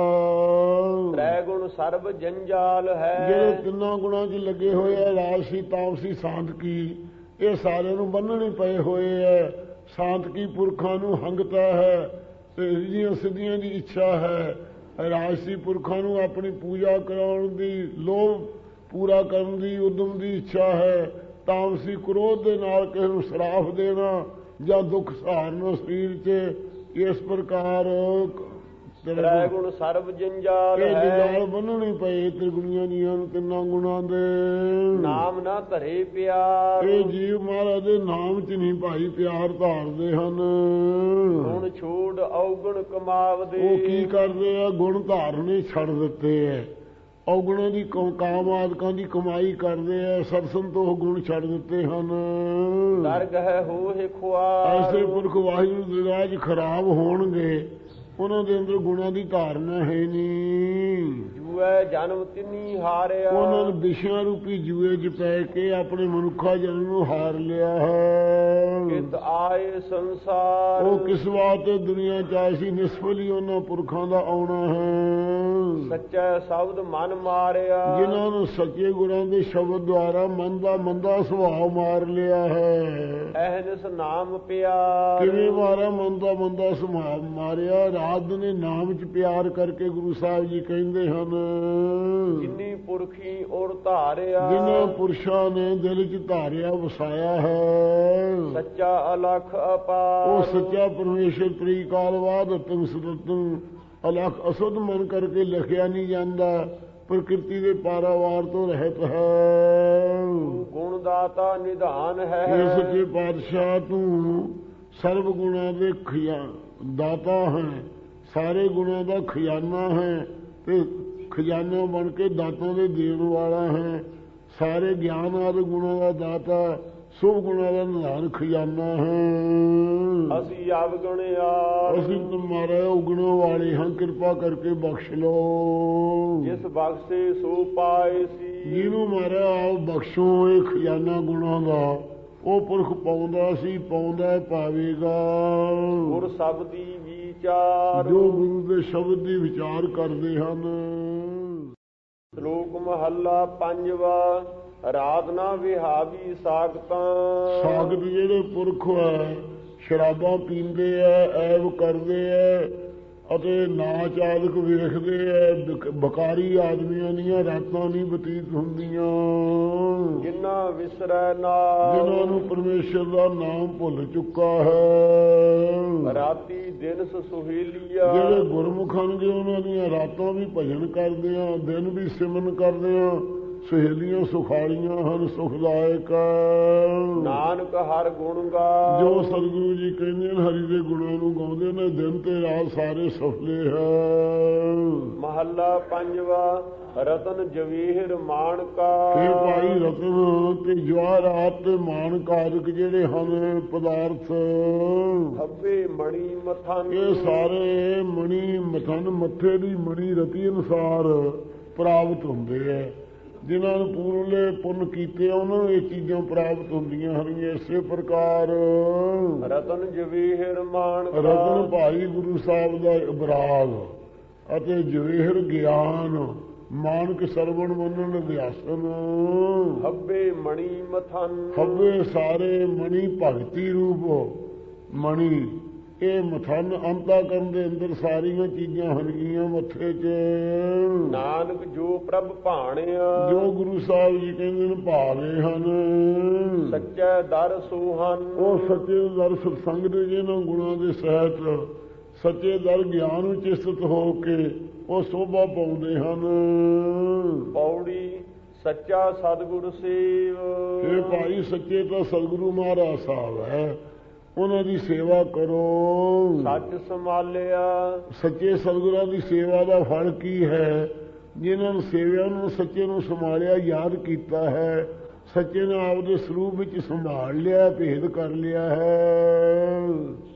ਤ੍ਰੈ ਗੁਣ ਸਰਬ ਜੰਜਾਲ ਹੈ। ਜਿਹੜੇ ਤਿੰਨਾਂ ਗੁਣਾਂ 'ਚ ਲੱਗੇ ਹੋਏ ਆ, ਰਾਜਸੀ ਤਾਮਸੀ ਸਾਂਤਕੀ, ਇਹ ਸਾਰਿਆਂ ਨੂੰ ਬੰਨਣੇ ਪਏ ਹੋਏ ਹੈ। ਸਾਂਤਕੀ ਪੁਰਖਾਂ ਨੂੰ ਹੰਗਤਾ ਹੈ ਤੇ ਰਿਜੀਆਂ ਸਿੱਧੀਆਂ ਦੀ ਇੱਛਾ ਹੈ। ਰਾਜਸੀ ਪੁਰਖਾਂ ਨੂੰ ਆਪਣੀ ਪੂਜਾ ਕਰਾਉਣ ਦੀ, ਲੋਭ ਪੂਰਾ ਕਰਨ ਦੀ, ਉਦਮ ਦੀ ਇੱਛਾ ਹੈ। ਤਾਮਸੀ ਕ੍ਰੋਧ ਦੇ ਨਾਲ ਕਿਸੇ ਨੂੰ ਸਰਾਫ ਦੇਣਾ ਜਾਂ ਦੁੱਖ ਸਹਾਰਨਾ ਸਰੀਰ 'ਚ। ਇਸ ਪ੍ਰਕਾਰ ਤ੍ਰੈ ਗੁਣ ਸਰਬ ਜੰਜਾਲ ਇਹ ਹੈ। ਜੰਜਾਲ ਬੰਨਣੇ ਪਏ ਤ੍ਰਿਗੁਣੀਆਂ ਦੀਆਂ ਤਿੰਨਾਂ ਗੁਣਾਂ ਦੇ। ਨਾਮ ਨਾ ਧਰੇ ਪਿਆਰ। ਇਹ ਜੀਵ ਮਹਾਰਾਜ ਦੇ ਨਾਮ 'ਚ ਨਹੀਂ ਭਾਈ ਪਿਆਰ ਧਾਰਦੇ ਹਨ। ਗੁਣ ਛੋੜ ਔਗੁਣ ਕਮਾਵਦੇ। ਉਹ ਕੀ ਕਰਦੇ ਆ? ਗੁਣ ਧਾਰਨੇ ਛੱਡ ਦਿੱਤੇ ਐ। ਔਗੁਣਾਂ ਦੀ ਕਾਮ ਆਦਿਕਾਂ ਦੀ ਕਮਾਈ ਕਰਦੇ ਐ। ਸਤ ਸੰਤੋਖ ਗੁਣ ਛੱਡ ਦਿੱਤੇ ਹਨ। ਦਰਗਹਿ ਹੋਏ ਖੁਆਰ। ਐਸੇ ਪੁਰਖ ਵਾਹਿਗੁਰੂ ਦੇ ਰਾਜ ਖਰਾਬ ਹੋਣਗੇ, ਉਹਨਾਂ ਦੇ ਅੰਦਰ ਗੁਣਾਂ ਦੀ ਧਾਰਨਾ ਹੈ ਨਹੀਂ। ਜੂਐ ਜਨਮ ਤਿਨੀ ਹਾਰਿਆ। ਉਹਨਾਂ ਨੇ ਵਿਸ਼ਿਆਂ ਰੂਪੀ ਜੂਏ 'ਚ ਪੈ ਕੇ ਆਪਣੇ ਮਨੁੱਖਾ ਜਨਮ ਨੂੰ ਹਾਰ ਲਿਆ ਹੈ। ਕਿਤ ਆਏ ਸੰਸਾਰ। ਉਹ ਕਿਸ ਵਾਸਤੇ ਦੁਨੀਆ 'ਚ ਆਏ ਸੀ? ਨਿਸਫਲ ਹੀ ਉਹਨਾਂ ਪੁਰਖਾਂ ਦਾ ਆਉਣਾ ਹੈ। ਸੱਚਾ ਸ਼ਬਦ ਮਨ ਮਾਰਿਆ। ਜਿਨ੍ਹਾਂ ਨੂੰ ਸੱਚੇ ਗੁਰਾਂ ਦੇ ਸ਼ਬਦ ਦੁਆਰਾ ਮਨ ਦਾ ਮੰਦਾ ਸੁਭਾਅ ਮਾਰ ਲਿਆ ਹੈ। ਅਹਨਿਸ ਨਾਮ ਪਿਆਰ। ਕਿਵੇਂ ਮਾਰਿਆ ਮਨ ਦਾ ਮੰਦਾ ਸੁਭਾਅ ਮਾਰਿਆ? ਰਾਤ ਨੇ ਨਾਮ 'ਚ ਪਿਆਰ ਕਰਕੇ ਗੁਰੂ ਸਾਹਿਬ ਜੀ ਕਹਿੰਦੇ ਹਨ। ਜਿਨੀ ਪੁਰਖੀ ਔਰ ਧਾਰਿਆ। ਜਿਨ੍ਹਾਂ ਪੁਰਸ਼ਾਂ ਨੇ ਦਿਲ 'ਚ ਧਾਰਿਆ ਵਸਾਇਆ ਹੈ। ਸੱਚਾ ਅਲਖ ਅਪਾਰ। ਉਹ ਸੱਚਾ ਪਰਮੇਸ਼ਰ ਤ੍ਰਿਕਾਲਵਾਦ ਅਤੰ ਸੁਤੰ ਅਲਖ ਅਸੁੱਧ ਮਨ ਕਰਕੇ ਲਿਖਿਆ ਨਹੀਂ ਜਾਂਦਾ। ਪ੍ਰਕਿਰਤੀ ਦੇ ਪਾਰਾਵਾਰ ਤੋਂ ਰਹਿਤ ਹੈ। ਗੁਣ ਦਾਤਾ ਨਿਧਾਨ ਹੈ। ਇਹ ਸੱਚੇ ਪਾਤਸ਼ਾਹ ਤੂੰ ਸਰਬ ਗੁਣਾਂ ਦੇ ਦਾਤਾ ਹੈ, ਸਾਰੇ ਗੁਣਾਂ ਦਾ ਖਜ਼ਾਨਾ ਹੈ ਤੇ ਖਜ਼ਾਨਾ ਬਣ ਕੇ ਦਾਤਾਂ ਦੇ ਦੇਣ ਵਾਲਾ ਹੈ। ਸਾਰੇ ਗਿਆਨ ਆਦਿ ਗੁਣਾਂ ਦਾ ਦਾਤਾ, ਸੁਭ ਗੁਣਾਂ ਦਾ ਨਿਧਾਨ ਖਜ਼ਾਨਾ ਹੈ। ਅਸੀਂ ਅਵਗੁਣਿਆਰ। ਅਸੀਂ ਤੁਮਾਰੇ ਉਗਣੋਂ ਵਾਲੇ ਹਾਂ, ਕਿਰਪਾ ਕਰਕੇ ਬਖਸ਼ ਲਓ। ਜਿਸ ਬਖਸ਼ੇ ਸੋ ਪਾਏ ਸੀ। ਜਿਹਨੂੰ ਮਾਰਿਆ ਆਪ ਬਖਸ਼ੋ। ਇਹ ਖਜ਼ਾਨਾ ਗੁਣਾਂ ਦਾ ਉਹ ਪੁਰਖ ਪਾਉਂਦਾ ਸੀ, ਪਾਉਂਦਾ ਪਾਵੇਗਾ। ਗੁਰ ਸ਼ਬਦੀ ਵਿਚਾਰ। ਜੋ ਗੁਰੂ ਦੇ ਸ਼ਬਦ ਦੀ ਵਿਚਾਰ ਕਰਦੇ ਹਨ। ਸ਼ਲੋਕ ਮਹੱਲਾ ਪੰਜਵਾ। ਰਾਤ ਨਾ ਵਿਹਾਵੀ ਸਾਖਤਾਂ। ਸਾਖਤ ਜਿਹੜੇ ਪੁਰਖ ਹੈ ਸ਼ਰਾਬਾਂ ਪੀਂਦੇ ਐ, ਐਬ ਕਰਦੇ ਐ ਅਤੇ ਨਾਚ ਆਦਿਕ ਵੇਖਦੇ ਐ। ਬਕਾਰੀ ਆਦਮੀਆਂ ਦੀਆਂ ਰਾਤਾਂ ਨਹੀਂ ਬਤੀਤ ਹੁੰਦੀਆਂ। ਜਿਨ੍ਹਾਂ ਵਿਸਰੈ ਨਾਮ। ਜਿਨ੍ਹਾਂ ਨੂੰ ਪਰਮੇਸ਼ਰ ਦਾ ਨਾਮ ਭੁੱਲ ਚੁੱਕਾ ਹੈ। ਰਾਤੀ ਦਿਨ ਸੁਹੇਲੀਆ। ਜਿਹੜੇ ਗੁਰਮੁਖ ਹਨ ਉਹਨਾਂ ਦੀਆਂ ਰਾਤਾਂ ਵੀ ਭਜਨ ਕਰਦੇ ਆ, ਦਿਨ ਵੀ ਸਿਮਰਨ ਕਰਦੇ ਆ। ਸਹੇਲੀਆਂ ਸੁਖਾਲੀਆਂ ਹਨ, ਸੁਖਦਾਇਕ। ਨਾਨਕ ਹਰ ਗੁਣ ਗਾ। ਜੋ ਸਤਿਗੁਰੂ ਜੀ ਕਹਿੰਦੇ ਨੇ ਹਰੀ ਦੇ ਗੁਣਾਂ ਨੂੰ ਗਾਉਂਦੇ ਨੇ, ਦਿਨ ਤੇ ਰਾਤ ਸਾਰੇ ਸਫਲੇ ਹੈ। ਮਹੱਲਾ ਪੰਜਵਾ। ਰਤਨ ਜਵੇਹਰ ਮਾਣਕਾ। ਇਹ ਭਾਈ ਰਤਨ ਤੇ ਇਹ ਜਵਾਹਰਾਤ ਤੇ ਮਾਨਕਾਰਕ ਜਿਹੜੇ ਹਨ ਪਦਾਰਥ, ਖੱਬੇ ਮਣੀ ਮਥਨ, ਇਹ ਸਾਰੇ ਮਣੀ ਮਥਨ, ਮੱਥੇ ਦੀ ਮਣੀ ਰਤੀ ਅਨੁਸਾਰ ਪ੍ਰਾਪਤ ਹੁੰਦੇ ਹੈ। ਜਿਨ੍ਹਾਂ ਨੂੰ ਪੂਰਲੇ ਪੁੰਨ ਕੀਤੇ ਉਹਨਾਂ ਨੂੰ ਇਹ ਚੀਜ਼ਾਂ ਪ੍ਰਾਪਤ ਹੁੰਦੀਆਂ ਹਨ। ਇਸੇ ਪ੍ਰਕਾਰ ਰਤਨ ਜਵੇਹਰ ਮਾਨ, ਰਤਨ ਭਾਈ ਗੁਰੂ ਸਾਹਿਬ ਦਾ ਬਰਾਗ ਅਤੇ ਜਵੇਹਰ ਗਿਆਨ, ਮਾਨਕ ਸਰਵਣ ਮੰਨਣ ਅਭਿਆਸਨ, ਖੱਬੇ ਮਣੀ ਮਥਨ, ਖੱਬੇ ਸਾਰੇ ਮਣੀ ਭਗਤੀ ਰੂਪ ਮਣੀ, ਇਹ ਮਥਨ ਅੰਤਾਕਰਨ ਦੇ ਅੰਦਰ ਸਾਰੀਆਂ ਚੀਜ਼ਾਂ ਹਨਗੀਆਂ ਮੱਥੇ 'ਚ। ਨਾਨਕ ਜੋ ਪ੍ਰਭ ਭਾਣਿਆ, ਜੋ ਗੁਰੂ ਸਾਹਿਬ ਜੀ ਕਹਿੰਦੇ ਨੇ ਭਾਵੇਂ ਹਨ, ਸੱਚੇ ਦਰ ਸੋ ਹਨ, ਉਹ ਸੱਚੇ ਦਰ ਸਤਸੰਗ ਦੇ ਜਿਹਨਾਂ ਗੁਣਾਂ ਦੇ ਸਹਿਤ ਸੱਚੇ ਦਰ ਗਿਆਨ ਵਿੱਚ ਸਥਿਤ ਹੋ ਕੇ ਉਹ ਸੋਭਾ ਪਾਉਂਦੇ ਹਨ। ਪੌੜੀ ਸੱਚਾ ਸਤਿਗੁਰ ਸੇਵ, ਇਹ ਭਾਈ ਸੱਚੇ ਤਾਂ ਸਤਿਗੁਰੂ ਮਹਾਰਾਜ ਸਾਹਿਬ ਹੈ, ਉਹਨਾਂ ਦੀ ਸੇਵਾ ਕਰੋ। ਸੱਚ ਸੰਭਾਲਿਆ, ਸੱਚੇ ਸਤਿਗੁਰਾਂ ਦੀ ਸੇਵਾ ਦਾ ਫਲ ਕੀ ਹੈ? ਜਿਨ੍ਹਾਂ ਨੂੰ ਸੇਵਿਆ ਨੂੰ ਸੱਚੇ ਨੂੰ ਸੰਭਾਲਿਆ, ਯਾਦ ਕੀਤਾ ਹੈ, ਸੱਚੇ ਨੇ ਆਪਦੇ ਸਰੂਪ ਵਿੱਚ ਸੰਭਾਲ ਲਿਆ, ਭੇਦ ਕਰ ਲਿਆ ਹੈ।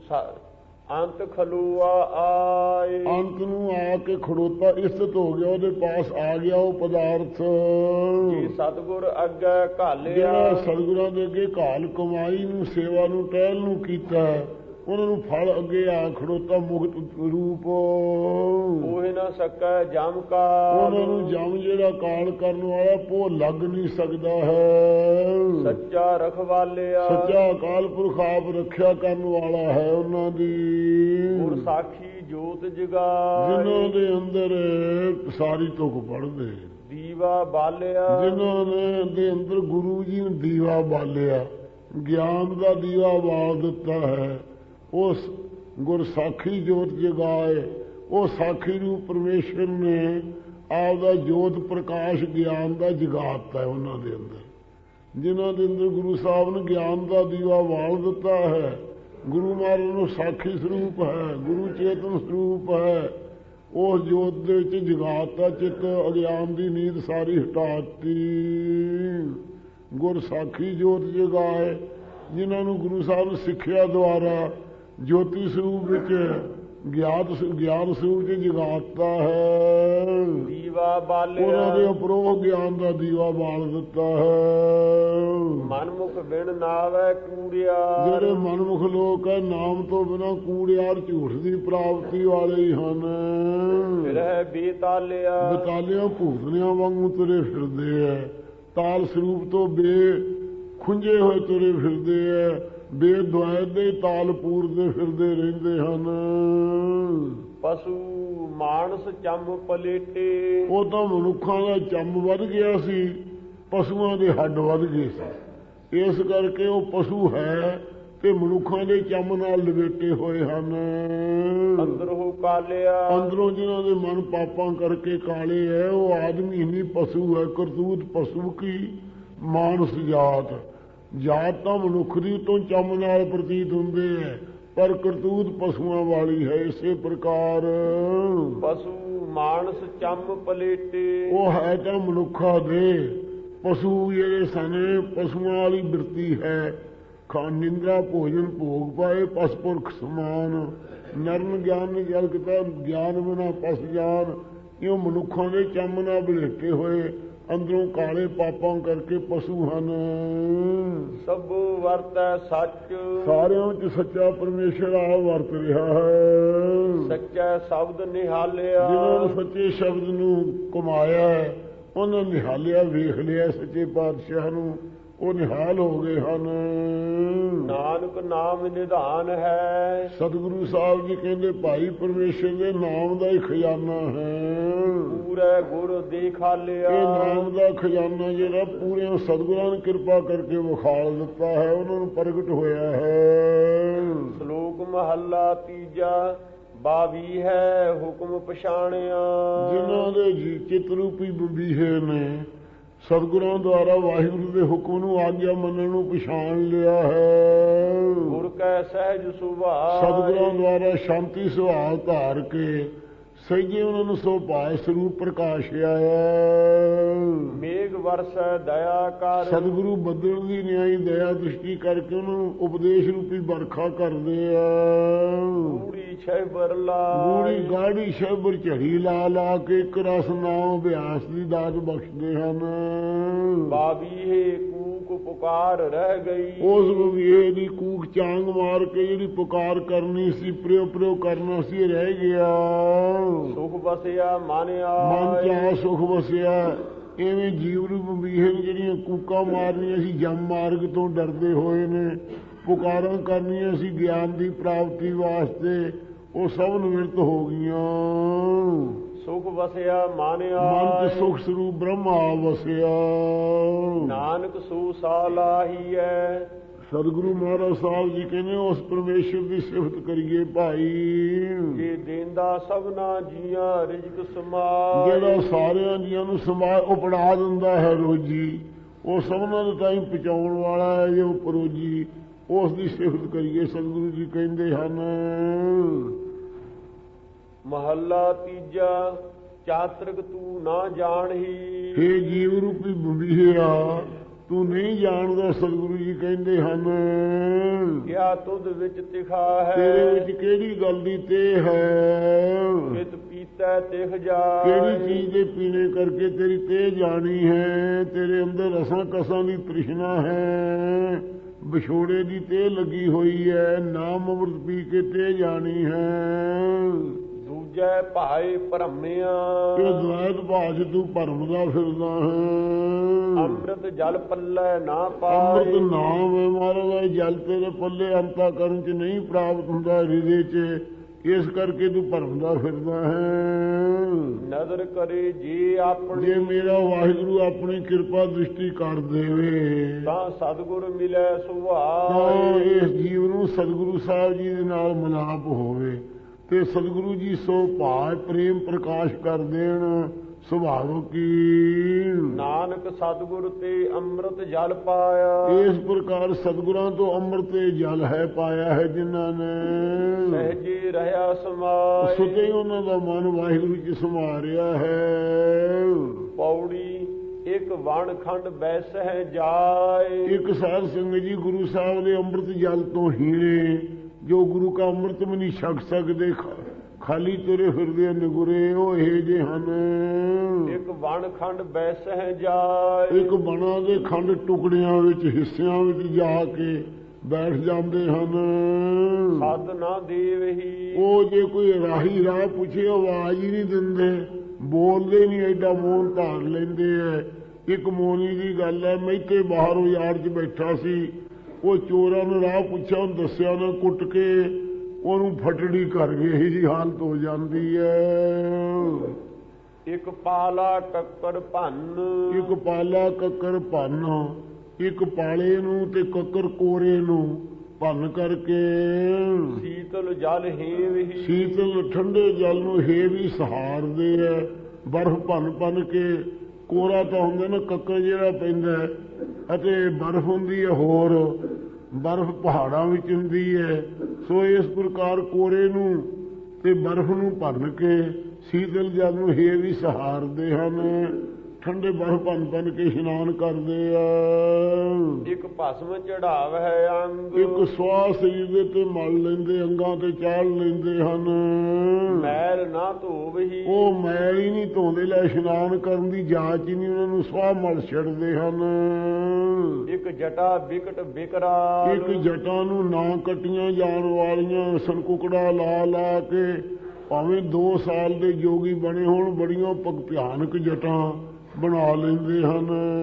ਅੰਤ ਖਲੂਆ ਆਏ, ਅੰਤ ਨੂੰ ਆ ਕੇ ਖੜੋਤਾ ਇਸਤ ਹੋ ਗਿਆ, ਉਹਦੇ ਪਾਸ ਆ ਗਿਆ ਉਹ ਪਦਾਰਥ। ਜੀ ਸਤਿਗੁਰ ਅੱਗੇ ਘਾਲਿਆ, ਜਿਹੜਾ ਸਤਿਗੁਰਾਂ ਦੇ ਅੱਗੇ ਘਾਲ ਕਮਾਈ ਨੂੰ, ਸੇਵਾ ਨੂੰ, ਟਹਿਲ ਨੂੰ ਕੀਤਾ, ਉਹਨਾਂ ਨੂੰ ਫਲ ਅੱਗੇ ਆ ਖੜੋਤਾ ਮੁਕਤ ਰੂਪ। ਉਹ ਨਾ ਸਕੈ ਜਮ ਕਾ, ਉਹਨਾਂ ਨੂੰ ਜਮ ਜਿਹੜਾ ਕਾਲ ਕਰਨ ਵਾਲਾ ਪੋ ਲੱਗ ਨਹੀਂ ਸਕਦਾ ਹੈ। ਸੱਚਾ ਰਖਵਾਲਿਆ, ਸੱਚਾ ਅਕਾਲ ਪੁਰਖ ਆਪ ਰੱਖਿਆ ਕਰਨ ਵਾਲਾ ਹੈ ਉਹਨਾਂ ਦੀ। ਗੁਰ ਸਾਖੀ ਜੋਤ ਜਗਾਏ, ਜਿਨ੍ਹਾਂ ਦੇ ਅੰਦਰ ਸਾਰੀ ਤੁਕ ਪੜਦੇ, ਦੀਵਾ ਬਾਲਿਆ, ਜਿਨ੍ਹਾਂ ਦੇ ਅੰਦਰ ਗੁਰੂ ਜੀ ਨੇ ਦੀਵਾ ਬਾਲਿਆ, ਗਿਆਨ ਦਾ ਦੀਵਾ ਬਾਲ ਦਿੱਤਾ ਹੈ। ਉਸ ਗੁਰ ਸਾਖੀ ਜੋਤ ਜਗਾਏ, ਉਹ ਸਾਖੀ ਨੂੰ ਪਰਮੇਸ਼ਰ ਨੇ ਆਪਦਾ ਜੋਤ ਪ੍ਰਕਾਸ਼ ਗਿਆਨ ਦਾ ਜਗਾਤਾ ਹੈ ਉਹਨਾਂ ਦੇ ਅੰਦਰ। ਜਿਨ੍ਹਾਂ ਦੇ ਅੰਦਰ ਗੁਰੂ ਸਾਹਿਬ ਨੇ ਗਿਆਨ ਦਾ ਦੀਵਾ ਬਾਲ ਦਿੱਤਾ ਹੈ, ਗੁਰੂ ਮਹਾਰਾਜ ਨੂੰ ਸਾਖੀ ਸਰੂਪ ਹੈ, ਗੁਰੂ ਚੇਤਨ ਸਰੂਪ ਹੈ, ਉਸ ਜੋਤ ਦੇ ਵਿੱਚ ਜਗਾਤਾ ਚਿੱਤ, ਅਗਿਆਨ ਦੀ ਨੀਂਦ ਸਾਰੀ ਹਟਾਤੀ। ਗੁਰ ਸਾਖੀ ਜੋਤ ਜਗਾਏ, ਜਿਨ੍ਹਾਂ ਨੂੰ ਗੁਰੂ ਸਾਹਿਬ ਸਿੱਖਿਆ ਦੁਆਰਾ ਜੋਤੀ ਸਰੂਪ ਵਿੱਚ ਗਿਆਨ ਸਰੂਪ ਵਿੱਚ ਜਗਾਤਾ ਹੈ। ਦੀਵਾ ਬਾਲਿਆ, ਉਹਨਾਂ ਦੇ ਉਪਰੋਂ ਗਿਆਨ ਦਾ ਦੀਵਾ ਬਾਲ ਦਿੱਤਾ ਹੈ। ਮਨਮੁਖ ਬਿਨ ਨਾਵੈ ਕੂੜਿਆ, ਜਿਹੜੇ ਮਨਮੁਖ ਲੋਕ ਹੈ ਨਾਮ ਤੋਂ ਬਿਨਾਂ ਕੂੜਿਆਰ ਝੂਠ ਦੀ ਪ੍ਰਾਪਤੀ ਵਾਲੇ ਹੀ ਹਨ। ਫਿਰੈ ਬੇਤਾਲਿਆ, ਬਤਾਲਿਆਂ ਭੂਤਨਿਆਂ ਵਾਂਗੂ ਤੁਰੇ ਫਿਰਦੇ ਹੈ, ਤਾਲ ਸਰੂਪ ਤੋਂ ਖੁੰਝੇ ਹੋਏ ਤੁਰੇ ਫਿਰਦੇ ਹੈ, ਬੇਦੁਆਇ ਦੇ ਤਾਲ ਪੂਰਦੇ ਫਿਰਦੇ ਰਹਿੰਦੇ ਹਨ। ਪਸ਼ੂ ਮਾਨਸ ਚੰਮ ਪਲੇਟੇ, ਉਹ ਤਾਂ ਮਨੁੱਖਾਂ ਦਾ ਚੰਮ ਵੱਧ ਗਿਆ ਸੀ, ਪਸ਼ੂਆਂ ਦੇ ਹੱਡ ਵੱਧ ਗਏ ਸੀ। ਇਸ ਕਰਕੇ ਉਹ ਪਸ਼ੂ ਹੈ ਤੇ ਮਨੁੱਖਾਂ ਦੇ ਚੰਮ ਨਾਲ ਲਪੇਟੇ ਹੋਏ ਹਨ। ਅੰਦਰੋਂ ਕਾਲਿਆ, ਅੰਦਰੋਂ ਜਿਨ੍ਹਾਂ ਦੇ ਮਨ ਪਾਪਾਂ ਕਰਕੇ ਕਾਲੇ ਹੈ, ਉਹ ਆਦਮੀ ਨਹੀਂ ਪਸ਼ੂ ਹੈ। ਕਰਤੂਤ ਪਸ਼ੂ ਕੀ ਮਾਨਸ ਜਾਤ, ਜਾਤ ਤਾਂ ਮਨੁੱਖ ਦੀ ਤੋਂ ਚੰਮ ਨਾਲ ਪ੍ਰਤੀਤ ਹੁੰਦੇ ਹੈ, ਪਰ ਕਰਤੂਤ ਪਸ਼ੂਆਂ ਵਾਲੀ ਹੈ। ਇਸੇ ਪ੍ਰਕਾਰ ਪਸ਼ੂ ਮਾਨਸ ਚੰਮ ਪਲੇਟੇ, ਉਹ ਹੈ ਤਾਂ ਮਨੁੱਖਾਂ ਦੇ, ਪਸ਼ੂ ਜਿਹੜੇ ਸਨ ਪਸ਼ੂਆਂ ਵਾਲੀ ਬਿਰਤੀ ਹੈ। ਨਿੰਦਰਾ ਭੋਜਨ ਭੋਗ ਪਾਏ ਪਸ ਪੁਰਖ ਸਮਾਨ, ਨਰਨ ਗਿਆਨ ਜਲ ਕਿਤਾ ਗਿਆਨ ਬਿਨਾ ਪਸ ਜਾਨ। ਇਹ ਮਨੁੱਖਾਂ ਦੇ ਚੰਮ ਨਾਲ ਬਲੇਟੇ ਹੋਏ, ਅੰਦਰੋਂ ਕਾਲੇ ਪਾਪਾਂ ਕਰਕੇ ਪਸ਼ੂ ਹਨ। ਸਭ ਵਰਤੈ ਸੱਚ, ਸਾਰਿਆਂ ਵਿੱਚ ਸੱਚਾ ਪਰਮੇਸ਼ਰ ਆ ਵਰਤ ਰਿਹਾ ਹੈ। ਸੱਚਾ ਸ਼ਬਦ ਨਿਹਾਲਿਆ, ਜਿਨ੍ਹਾਂ ਨੇ ਸੱਚੇ ਸ਼ਬਦ ਨੂੰ ਕਮਾਇਆ, ਉਹਨਾਂ ਨੇ ਨਿਹਾਲਿਆ, ਵੇਖ ਲਿਆ ਸੱਚੇ ਪਾਤਸ਼ਾਹ ਨੂੰ, ਉਹ ਨਿਹਾਲ ਹੋ ਗਏ ਹਨ। ਨਾਨਕ ਨਾਮ ਨਿਧਾਨ ਹੈ, ਸਤਿਗੁਰੂ ਸਾਹਿਬ ਜੀ ਕਹਿੰਦੇ ਭਾਈ ਪਰਮੇਸ਼ਰ ਦੇ ਨਾਮ ਦਾ ਹੀ ਖਜ਼ਾਨਾ ਹੈ। ਪੂਰੇ ਗੁਰ ਦੇਖਾਲਿਆ, ਇਹ ਨਾਮ ਦਾ ਖਜ਼ਾਨਾ ਜਿਹੜਾ ਪੂਰੇ ਸਤਿਗੁਰਾਂ ਨੇ ਕਿਰਪਾ ਕਰਕੇ ਵਿਖਾਲ ਦਿੱਤਾ ਹੈ, ਉਹਨਾਂ ਨੂੰ ਪ੍ਰਗਟ ਹੋਇਆ ਹੈ। ਸ਼ਲੋਕ ਮਹੱਲਾ ਤੀਜਾ, ਬਾਵੀ ਹੈ ਹੁਕਮ ਪਛਾਣਿਆ, ਜਿਨ੍ਹਾਂ ਦੇ ਚਿੱਤ ਰੂਪੀ ਬੰਬੀਹੇ ਨੇ ਸਤਿਗੁਰਾਂ ਦੁਆਰਾ ਵਾਹਿਗੁਰੂ ਦੇ ਹੁਕਮ ਨੂੰ ਆਗਿਆ ਮੰਨਣ ਨੂੰ ਪਛਾਣ ਲਿਆ ਹੈ। ਗੁਰ ਕੈ ਸਹਿਜ ਸੁਭਾਅ, ਸਤਿਗੁਰਾਂ ਦੁਆਰਾ ਸ਼ਾਂਤੀ ਸੁਭਾਅ ਧਾਰ ਕੇ ਸਹਿਜੇ ਉਹਨਾਂ ਨੂੰ ਸੋ ਭਾਇ ਸਰੂਪ ਪ੍ਰਕਾਸ਼ ਆਇਆ। ਮੇਘ ਵਰਸੈ ਦਇਆ ਕਰ, ਸਤਿਗੁਰੂ ਬੱਦਲ ਦੀ ਨਿਆਈ ਦਇਆ ਦ੍ਰਿਸ਼ਟੀ ਕਰਕੇ ਉਹਨਾਂ ਨੂੰ ਉਪਦੇਸ਼ ਰੂਪੀ ਵਰਖਾ ਕਰਦੇ ਆ। ਗੂੜੀ ਛਹਿਬਰ ਲਾ, ਗੂੜੀ ਗਾੜੀ ਸ਼ਹਿਬਰ ਝੜੀ ਲਾ ਲਾ ਕੇ ਇੱਕ ਰਸ ਨਾਮ ਅਭਿਆਸ ਦੀ ਦਾਤ ਬਖਸ਼ਦੇ ਹਨ। ਬਾਬੀਹੇ ਕੂਕ ਪੁਕਾਰ ਰਹਿ ਗਈ, ਉਸ ਬਵੀਏ ਦੀ ਕੂਕ ਚਾਂਗ ਮਾਰ ਕੇ ਜਿਹੜੀ ਪੁਕਾਰ ਕਰਨੀ ਸੀ, ਪ੍ਰਿਓ ਪ੍ਰਿਓ ਕਰਨਾ ਸੀ, ਰਹਿ ਗਿਆ। ਸੁਖ ਬਸਿਆ ਮਨ ਮਨ ਆਏ, ਚਾਹ ਸੁਖ ਵਸਿਆ। ਐਵੇਂ ਜੀਵ ਨੂੰ ਬਵੀਹੇ ਨੂੰ ਜਿਹੜੀਆਂ ਕੂਕਾਂ ਮਾਰਨੀਆਂ ਸੀ ਜਮ ਮਾਰਗ ਤੋਂ ਡਰਦੇ ਹੋਏ ਨੇ, ਪੁਕਾਰਾਂ ਕਰਨੀਆਂ ਸੀ ਗਿਆਨ ਦੀ ਪ੍ਰਾਪਤੀ ਵਾਸਤੇ, ਉਹ ਸਭ ਨਿਵਰਤ ਹੋ ਗਈਆਂ। ਸੁਖ ਵਸਿਆ ਮਨ ਮਨ ਆਏ, ਚ ਸੁਖ ਸਰੂਪ ਬ੍ਰਹਮਾ ਵਸਿਆ। ਨਾਨਕ ਸੂ ਸਾਲਾਹੀਐ, ਸਤਿਗੁਰੂ ਮਹਾਰਾਜ ਸਾਹਿਬ ਜੀ ਕਹਿੰਦੇ ਉਸ ਪਰਮੇਸ਼ਰ ਦੀ ਸਿਫਤ ਕਰੀਏ ਭਾਈ, ਜੇ ਦੇਂਦਾ ਸਭਨਾ ਜੀਆਂ ਰਿਜ਼ਕ ਸਮਾਏ, ਜਿਹੜਾ ਸਾਰਿਆਂ ਜੀਆਂ ਨੂੰ ਸਮਾਏ ਉਪੜਾ ਦਿੰਦਾ ਹੈ ਰੋਜੀ, ਉਹ ਸਭਨਾਂ ਦੇ ਤਾਈਂ ਪਹੁੰਚਾਉਣ ਵਾਲਾ ਹੈ ਜੋ ਪਰੋਜੀ, ਉਸ ਦੀ ਸਿਫਤ ਕਰੀਏ। ਸਤਿਗੁਰੂ ਜੀ ਕਹਿੰਦੇ ਹਨ। ਮਹੱਲਾ ਤੀਜਾ, ਚਾਤ੍ਰਿਕ ਤੂੰ ਨਾ ਜਾਣਹੀ, ਹੇ ਜੀਵ ਰੂਪੀ ਬੰਬੀਆ ਤੂੰ ਨਹੀਂ ਜਾਣਦਾ। ਸਤਿਗੁਰੂ ਜੀ ਕਹਿੰਦੇ ਹਨ। ਕਿਆ ਤੁਧ ਵਿੱਚ ਤਿਖਾ ਤੇਰੇ ਹੈ, ਵਿੱਚ ਕਿਹੜੀ ਗੱਲ ਦੀ ਤੇ ਹੈ, ਕਿਤ ਪੀਤੈ ਤਿਖ ਕਿਹੜੀ ਜਾਏ, ਚੀਜ਼ ਦੇ ਪੀਣੇ ਕਰਕੇ ਤੇਰੀ ਤੇ ਜਾਣੀ ਹੈ। ਤੇਰੇ ਅੰਦਰ ਰਸਾਂ ਕਸਾਂ ਦੀ ਤ੍ਰਿਸ਼ਨਾ ਹੈ, ਵਿਛੋੜੇ ਦੀ ਤੇ ਲੱਗੀ ਹੋਈ ਹੈ, ਨਾਮ ਅੰਮ੍ਰਿਤ ਪੀ ਕੇ ਤੇ ਜਾਣੀ ਹੈ। ਦੂਜੈ ਭਾਏ ਭਰਮਿਆ, ਇਹ ਦਵਾਇਤ ਭਾਜ ਤੂੰ ਭਰਮ ਦਾ ਫਿਰਦਾ ਹੈ। ਅੰਮ੍ਰਿਤ ਜਲ ਪੱਲੇ ਨਾ ਅੰਮ੍ਰਿਤ ਪਾਏ, ਨਾਮ ਹੈ ਮਹਾਰਾਜ, ਜਲ ਤੇਰੇ ਪੱਲੇ ਅੰਤਾ ਕਰਨ ਚ ਨਹੀਂ ਪ੍ਰਾਪਤ ਹੁੰਦਾ ਹਿਰਦੇ ਚ, ਇਸ ਕਰਕੇ ਤੂੰ ਭਰਮ ਦਾ ਫਿਰਦਾ ਹੈ। ਨਦਰ ਕਰੇ ਜੇ ਆਪਣੀ, ਜੇ ਮੇਰਾ ਵਾਹਿਗੁਰੂ ਆਪਣੀ ਕਿਰਪਾ ਦ੍ਰਿਸ਼ਟੀ ਕਰ ਦੇਵੇ ਤਾਂ ਸਤਿਗੁਰ ਮਿਲੇ ਤਾਂ ਸੁਭਾਏ, ਇਸ ਜੀਵ ਨੂੰ ਸਤਿਗੁਰੂ ਸਾਹਿਬ ਜੀ ਦੇ ਨਾਲ ਮਿਲਾਪ ਹੋਵੇ ਤੇ ਸਤਿਗੁਰੂ ਜੀ ਸੋ ਭਾਇ ਪ੍ਰੇਮ ਪ੍ਰਕਾਸ਼ ਕਰ ਦੇਣ ਸੁਭਾਵ ਕੀ। ਨਾਨਕ ਸਤਿਗੁਰ ਤੇ ਅੰਮ੍ਰਿਤ ਜਲ ਪਾਇਆ, ਇਸ ਪ੍ਰਕਾਰ ਸਤਿਗੁਰਾਂ ਤੋਂ ਅੰਮ੍ਰਿਤ ਜਲ ਹੈ ਪਾਇਆ ਹੈ ਜਿਨ੍ਹਾਂ ਨੇ, ਸਹਿਜੇ ਰਹਾ ਸਮਾਏ, ਸੁਤੇ ਹੀ ਉਹਨਾਂ ਦਾ ਮਨ ਵਾਹਿਗੁਰੂ ਚ ਸਮਾ ਰਿਹਾ ਹੈ। ਪੌੜੀ ਇੱਕ ਵਣ ਖੰਡ ਬੈਸਹਿ ਜਾਏ, ਇੱਕ ਸਾਧ ਸੰਗਤ ਜੀ ਗੁਰੂ ਸਾਹਿਬ ਦੇ ਅੰਮ੍ਰਿਤ ਜਲ ਤੋਂ ਹੀਣੇ, ਜੋ ਗੁਰੂ ਕਾ ਅੰਮ੍ਰਿਤ ਵੀ ਨਹੀਂ ਛਕ ਸਕਦੇ, ਖਾਲੀ ਤੁਰੇ ਫਿਰਦੇ ਨਿਗੁਰੇ, ਉਹ ਇਹ ਜੇ ਹਨ। ਇੱਕ ਵਣ ਖੰਡ ਬੈਸਹਿ ਜਾਏ, ਇੱਕ ਬਣਾ ਦੇ ਖੰਡ ਟੁਕੜਿਆਂ ਵਿੱਚ ਹਿੱਸਿਆਂ ਵਿੱਚ ਜਾ ਕੇ ਬੈਠ ਜਾਂਦੇ ਹਨ। ਸਦ ਨਾ ਦੇਵਹੀ, ਉਹ ਜੇ ਕੋਈ ਰਾਹੀ ਰਾਹ ਪੁੱਛੇ ਆਵਾਜ਼ ਹੀ ਨਹੀਂ ਦਿੰਦੇ, ਬੋਲਦੇ ਨਹੀਂ, ਐਡਾ ਮੋਨ ਧਾਰ ਲੈਂਦੇ ਐ। ਇੱਕ ਮੋਨੀ ਦੀ ਗੱਲ ਹੈ, ਮੈਥੇ ਬਾਹਰੋਂ ਯਾਰ 'ਚ ਬੈਠਾ ਸੀ, ਉਹ ਚੋਰਾਂ ਨੂੰ ਰਾਹ ਪੁੱਛਿਆ, ਉਹਨੂੰ ਦੱਸਿਆ ਨਾ, ਕੁੱਟ ਕੇ ਉਹਨੂੰ ਫਟੜੀ ਕਰ ਗਏ। ਇਹੀ ਜੀ ਹਾਲਤ ਹੋ ਜਾਂਦੀ ਹੈ। ਇੱਕ ਪਾਲਾ ਕੱਕਰ ਭੰਨ, ਇੱਕ ਪਾਲਾ ਕੱਕਰ ਭੰਨ, ਇੱਕ ਪਾਲੇ ਨੂੰ ਤੇ ਕੱਕਰ ਕੋਰੇ ਨੂੰ ਭੰਨ ਕਰਕੇ, ਸੀਤਲ ਜਲ ਹੇਵਹੀ, ਸੀਤਲ ਠੰਡੇ ਜਲ ਨੂੰ ਹੇ ਵੀ ਸਹਾਰਦੇ ਐ। ਬਰਫ਼ ਭੰਨ ਭੰਨ ਕੇ, ਕੋਰਾ ਤਾਂ ਹੁੰਦਾ ਨਾ ਕੱਕਰ ਜਿਹੜਾ ਪੈਂਦਾ, ਅਤੇ ਬਰਫ਼ ਹੁੰਦੀ ਹੈ ਹੋਰ, ਬਰਫ਼ ਪਹਾੜਾਂ ਵਿੱਚ ਹੁੰਦੀ ਹੈ। ਸੋ ਇਸ ਪ੍ਰਕਾਰ ਕੋਰੇ ਨੂੰ ਤੇ ਬਰਫ਼ ਨੂੰ ਭੰਨ ਕੇ ਸੀਤਲ ਜਲ ਨੂੰ ਹੇ ਵੀ ਸਹਾਰਦੇ ਹਨ। ਠੰਡੇ ਬਰਫ਼ ਭੰਨ ਭੰਨ ਕੇ ਇਸ਼ਨਾਨ ਕਰਦੇ ਆ। ਇੱਕ ਭਸਮ ਚੜਾਵ ਹੈ ਅੰਗ, ਇੱਕ ਸਵਾਹ ਸਰੀਰ ਦੇ ਤੇ ਮਲ ਲੈਂਦੇ, ਅੰਗਾਂ ਤੇ ਚਾਲ ਲੈਂਦੇ ਹਨ। ਮੈਲ ਨਾ ਧੋਵਹੀ, ਉਹ ਮੈਲ ਹੀ ਨਹੀਂ ਧੋਂਦੇ, ਲੈ ਇਸ਼ਨਾਨ ਕਰਨ ਦੀ ਜਾਚ ਹੀ ਨਹੀਂ, ਉਹਨਾਂ ਨੂੰ ਸਵਾਹ ਮਲ ਛੱਡਦੇ ਹਨ। ਇੱਕ ਜਟਾ ਬਿਕਟ ਬਿਕਰਾਲ, ਇੱਕ ਜਟਾਂ ਨੂੰ ਨਾ ਕੱਟੀਆਂ ਜਾਣ ਵਾਲੀਆਂ ਸੰਕੁਕੜਾ ਲਾ ਲਾ ਕੇ, ਭਾਵੇਂ 2 ਸਾਲ ਦੇ ਜੋਗੀ ਬਣੇ ਹੋਣ, ਬੜੀਆਂ ਭਿਆਨਕ ਜਟਾਂ ਬਣਾ ਲੈਂਦੇ ਹਨ।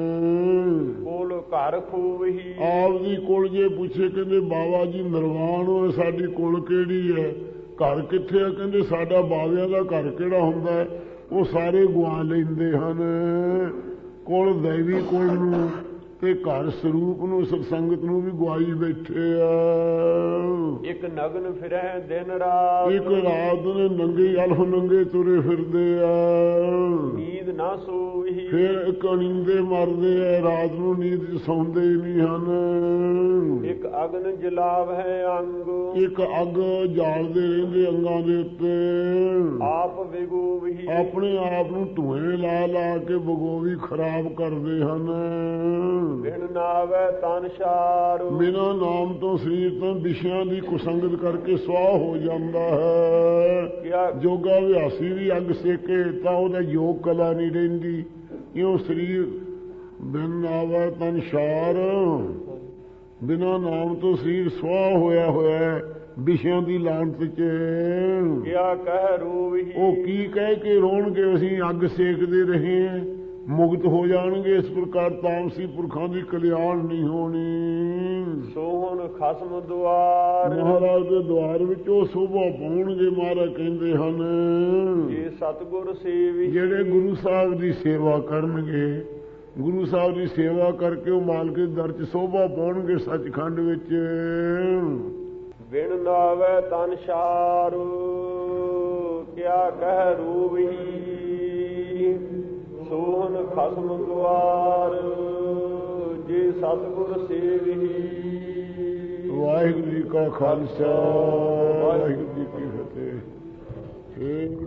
ਕੋਲ ਘਰ ਖੂਵਹੀ, ਆਪ ਦੀ ਕੁਲ ਜੇ ਪੁੱਛੇ, ਕਹਿੰਦੇ ਬਾਬਾ ਜੀ ਨਿਰਵਾਣ ਹੋਏ, ਸਾਡੀ ਕੁਲ ਕਿਹੜੀ ਹੈ, ਘਰ ਕਿੱਥੇ ਆ? ਕਹਿੰਦੇ ਸਾਡਾ ਬਾਬਿਆਂ ਦਾ ਘਰ ਕਿਹੜਾ ਹੁੰਦਾ, ਉਹ ਸਾਰੇ ਗਵਾ ਲੈਂਦੇ ਹਨ। ਕੁਲ ਦੇਵੀ ਕੁਲ ਨੂੰ ਤੇ ਘਰ ਸਰੂਪ ਨੂੰ ਸਤਸੰਗਤ ਨੂੰ ਵੀ ਗਵਾਈ ਬੈਠੇ ਆ। ਇੱਕ ਨਗਨ ਫਿਰੈ ਦਿਨ ਰਾਤ, ਇੱਕ ਰਾਤ ਨੇ ਨੰਗੇ ਅਲਹ ਨੰਗੇ ਤੁਰੇ ਫਿਰਦੇ ਆ। ਨੀਂਦ ਨਾ ਸੋਈ, ਫਿਰ ਇੱਕ ਨੀਂਦੇ ਮਰਦੇ ਆ, ਰਾਤ ਨੂੰ ਨੀਂਦ ਚ ਸੌਂਦੇ ਹੀ ਨਹੀਂ ਹਨ। ਇੱਕ ਅਗਨ ਜਲਾਵ ਹੈ ਅੰਗ, ਇੱਕ ਅੱਗ ਜਾਲਦੇ ਰਹਿੰਦੇ ਅੰਗਾਂ ਦੇ ਉੱਤੇ। ਆਪ ਵਿਗੋਵਹੀ, ਆਪਣੇ ਆਪ ਨੂੰ ਧੂਏ ਲਾ ਲਾ ਕੇ ਬਗੋਵੀ ਖਰਾਬ ਕਰਦੇ ਹਨ। ਬਿਨ ਨਾਵੈ ਤਨ ਛਾਰ, ਬਿਨਾਂ ਨਾਮ ਤੋਂ ਸਰੀਰ ਤੋਂ ਵਿਸ਼ਿਆਂ ਦੀ ਕੁਸੰਗਤ ਕਰਕੇ ਸੁਆਹ ਹੋ ਜਾਂਦਾ ਹੈ। ਕਿਆ ਜੋਗਾ ਅਭਿਆਸੀ ਵੀ ਅੱਗ ਸੇਕੇ ਤਾਂ ਉਹਦਾ ਯੋਗ ਕਲਾ ਨਹੀਂ ਰਹਿੰਦੀ। ਇਉਂ ਸਰੀਰ ਬਿਨ ਨਾਵੈ ਤਨ ਛਾਰ, ਬਿਨਾਂ ਨਾਮ ਤੋਂ ਸਰੀਰ ਸੁਆਹ ਹੋਇਆ ਹੋਇਆ ਵਿਸ਼ਿਆਂ ਦੀ ਲਾਂਤ ਚ। ਕਿਆ ਕਹਿ ਰੋਵਹੀ, ਉਹ ਕੀ ਕਹਿ ਕੇ ਰੋਣਗੇ, ਅਸੀਂ ਅੱਗ ਸੇਕਦੇ ਰਹੇ ਹਾਂ, ਮੁਕਤ ਹੋ ਜਾਣਗੇ। ਇਸ ਪ੍ਰਕਾਰ ਤਾਮਸੀ ਪੁਰਖਾਂ ਦੀ ਕਲਿਆਣ ਨਹੀਂ ਹੋਣੀ। ਸੋਹਣ ਖਸਮ ਦੁਆਰ, ਮਹਾਰਾਜ ਦੇ ਦੁਆਰ ਵਿੱਚ ਉਹ ਸ਼ੋਭਾ ਪਾਉਣਗੇ। ਮਹਾਰਾਜ ਕਹਿੰਦੇ ਹਨ ਜੇ ਸਤਿਗੁਰ ਸੇਵੀ, ਜਿਹੜੇ ਗੁਰੂ ਸਾਹਿਬ ਦੀ ਸੇਵਾ ਕਰਨਗੇ, ਗੁਰੂ ਸਾਹਿਬ ਦੀ ਸੇਵਾ ਕਰਕੇ ਉਹ ਮਾਲਕ ਦੇ ਦਰ ਚ ਸ਼ੋਭਾ ਪਾਉਣਗੇ ਸੱਚਖੰਡ ਵਿੱਚ। ਬਿਨ ਨਾਵੈ ਤਨ ਛਾਰ, ਕਿਆ ਕਹਿ ਰੋਵਹੀ, ਸੋਹਣ ਖਸਮ ਦੁਆਰ, ਜੇ ਸਤਿਗੁਰ ਸੇਵੀ। ਵਾਹਿਗੁਰੂ ਜੀ ਕਾ ਖਾਲਸਾ, ਵਾਹਿਗੁਰੂ ਜੀ ਕੀ ਫਤਿਹ।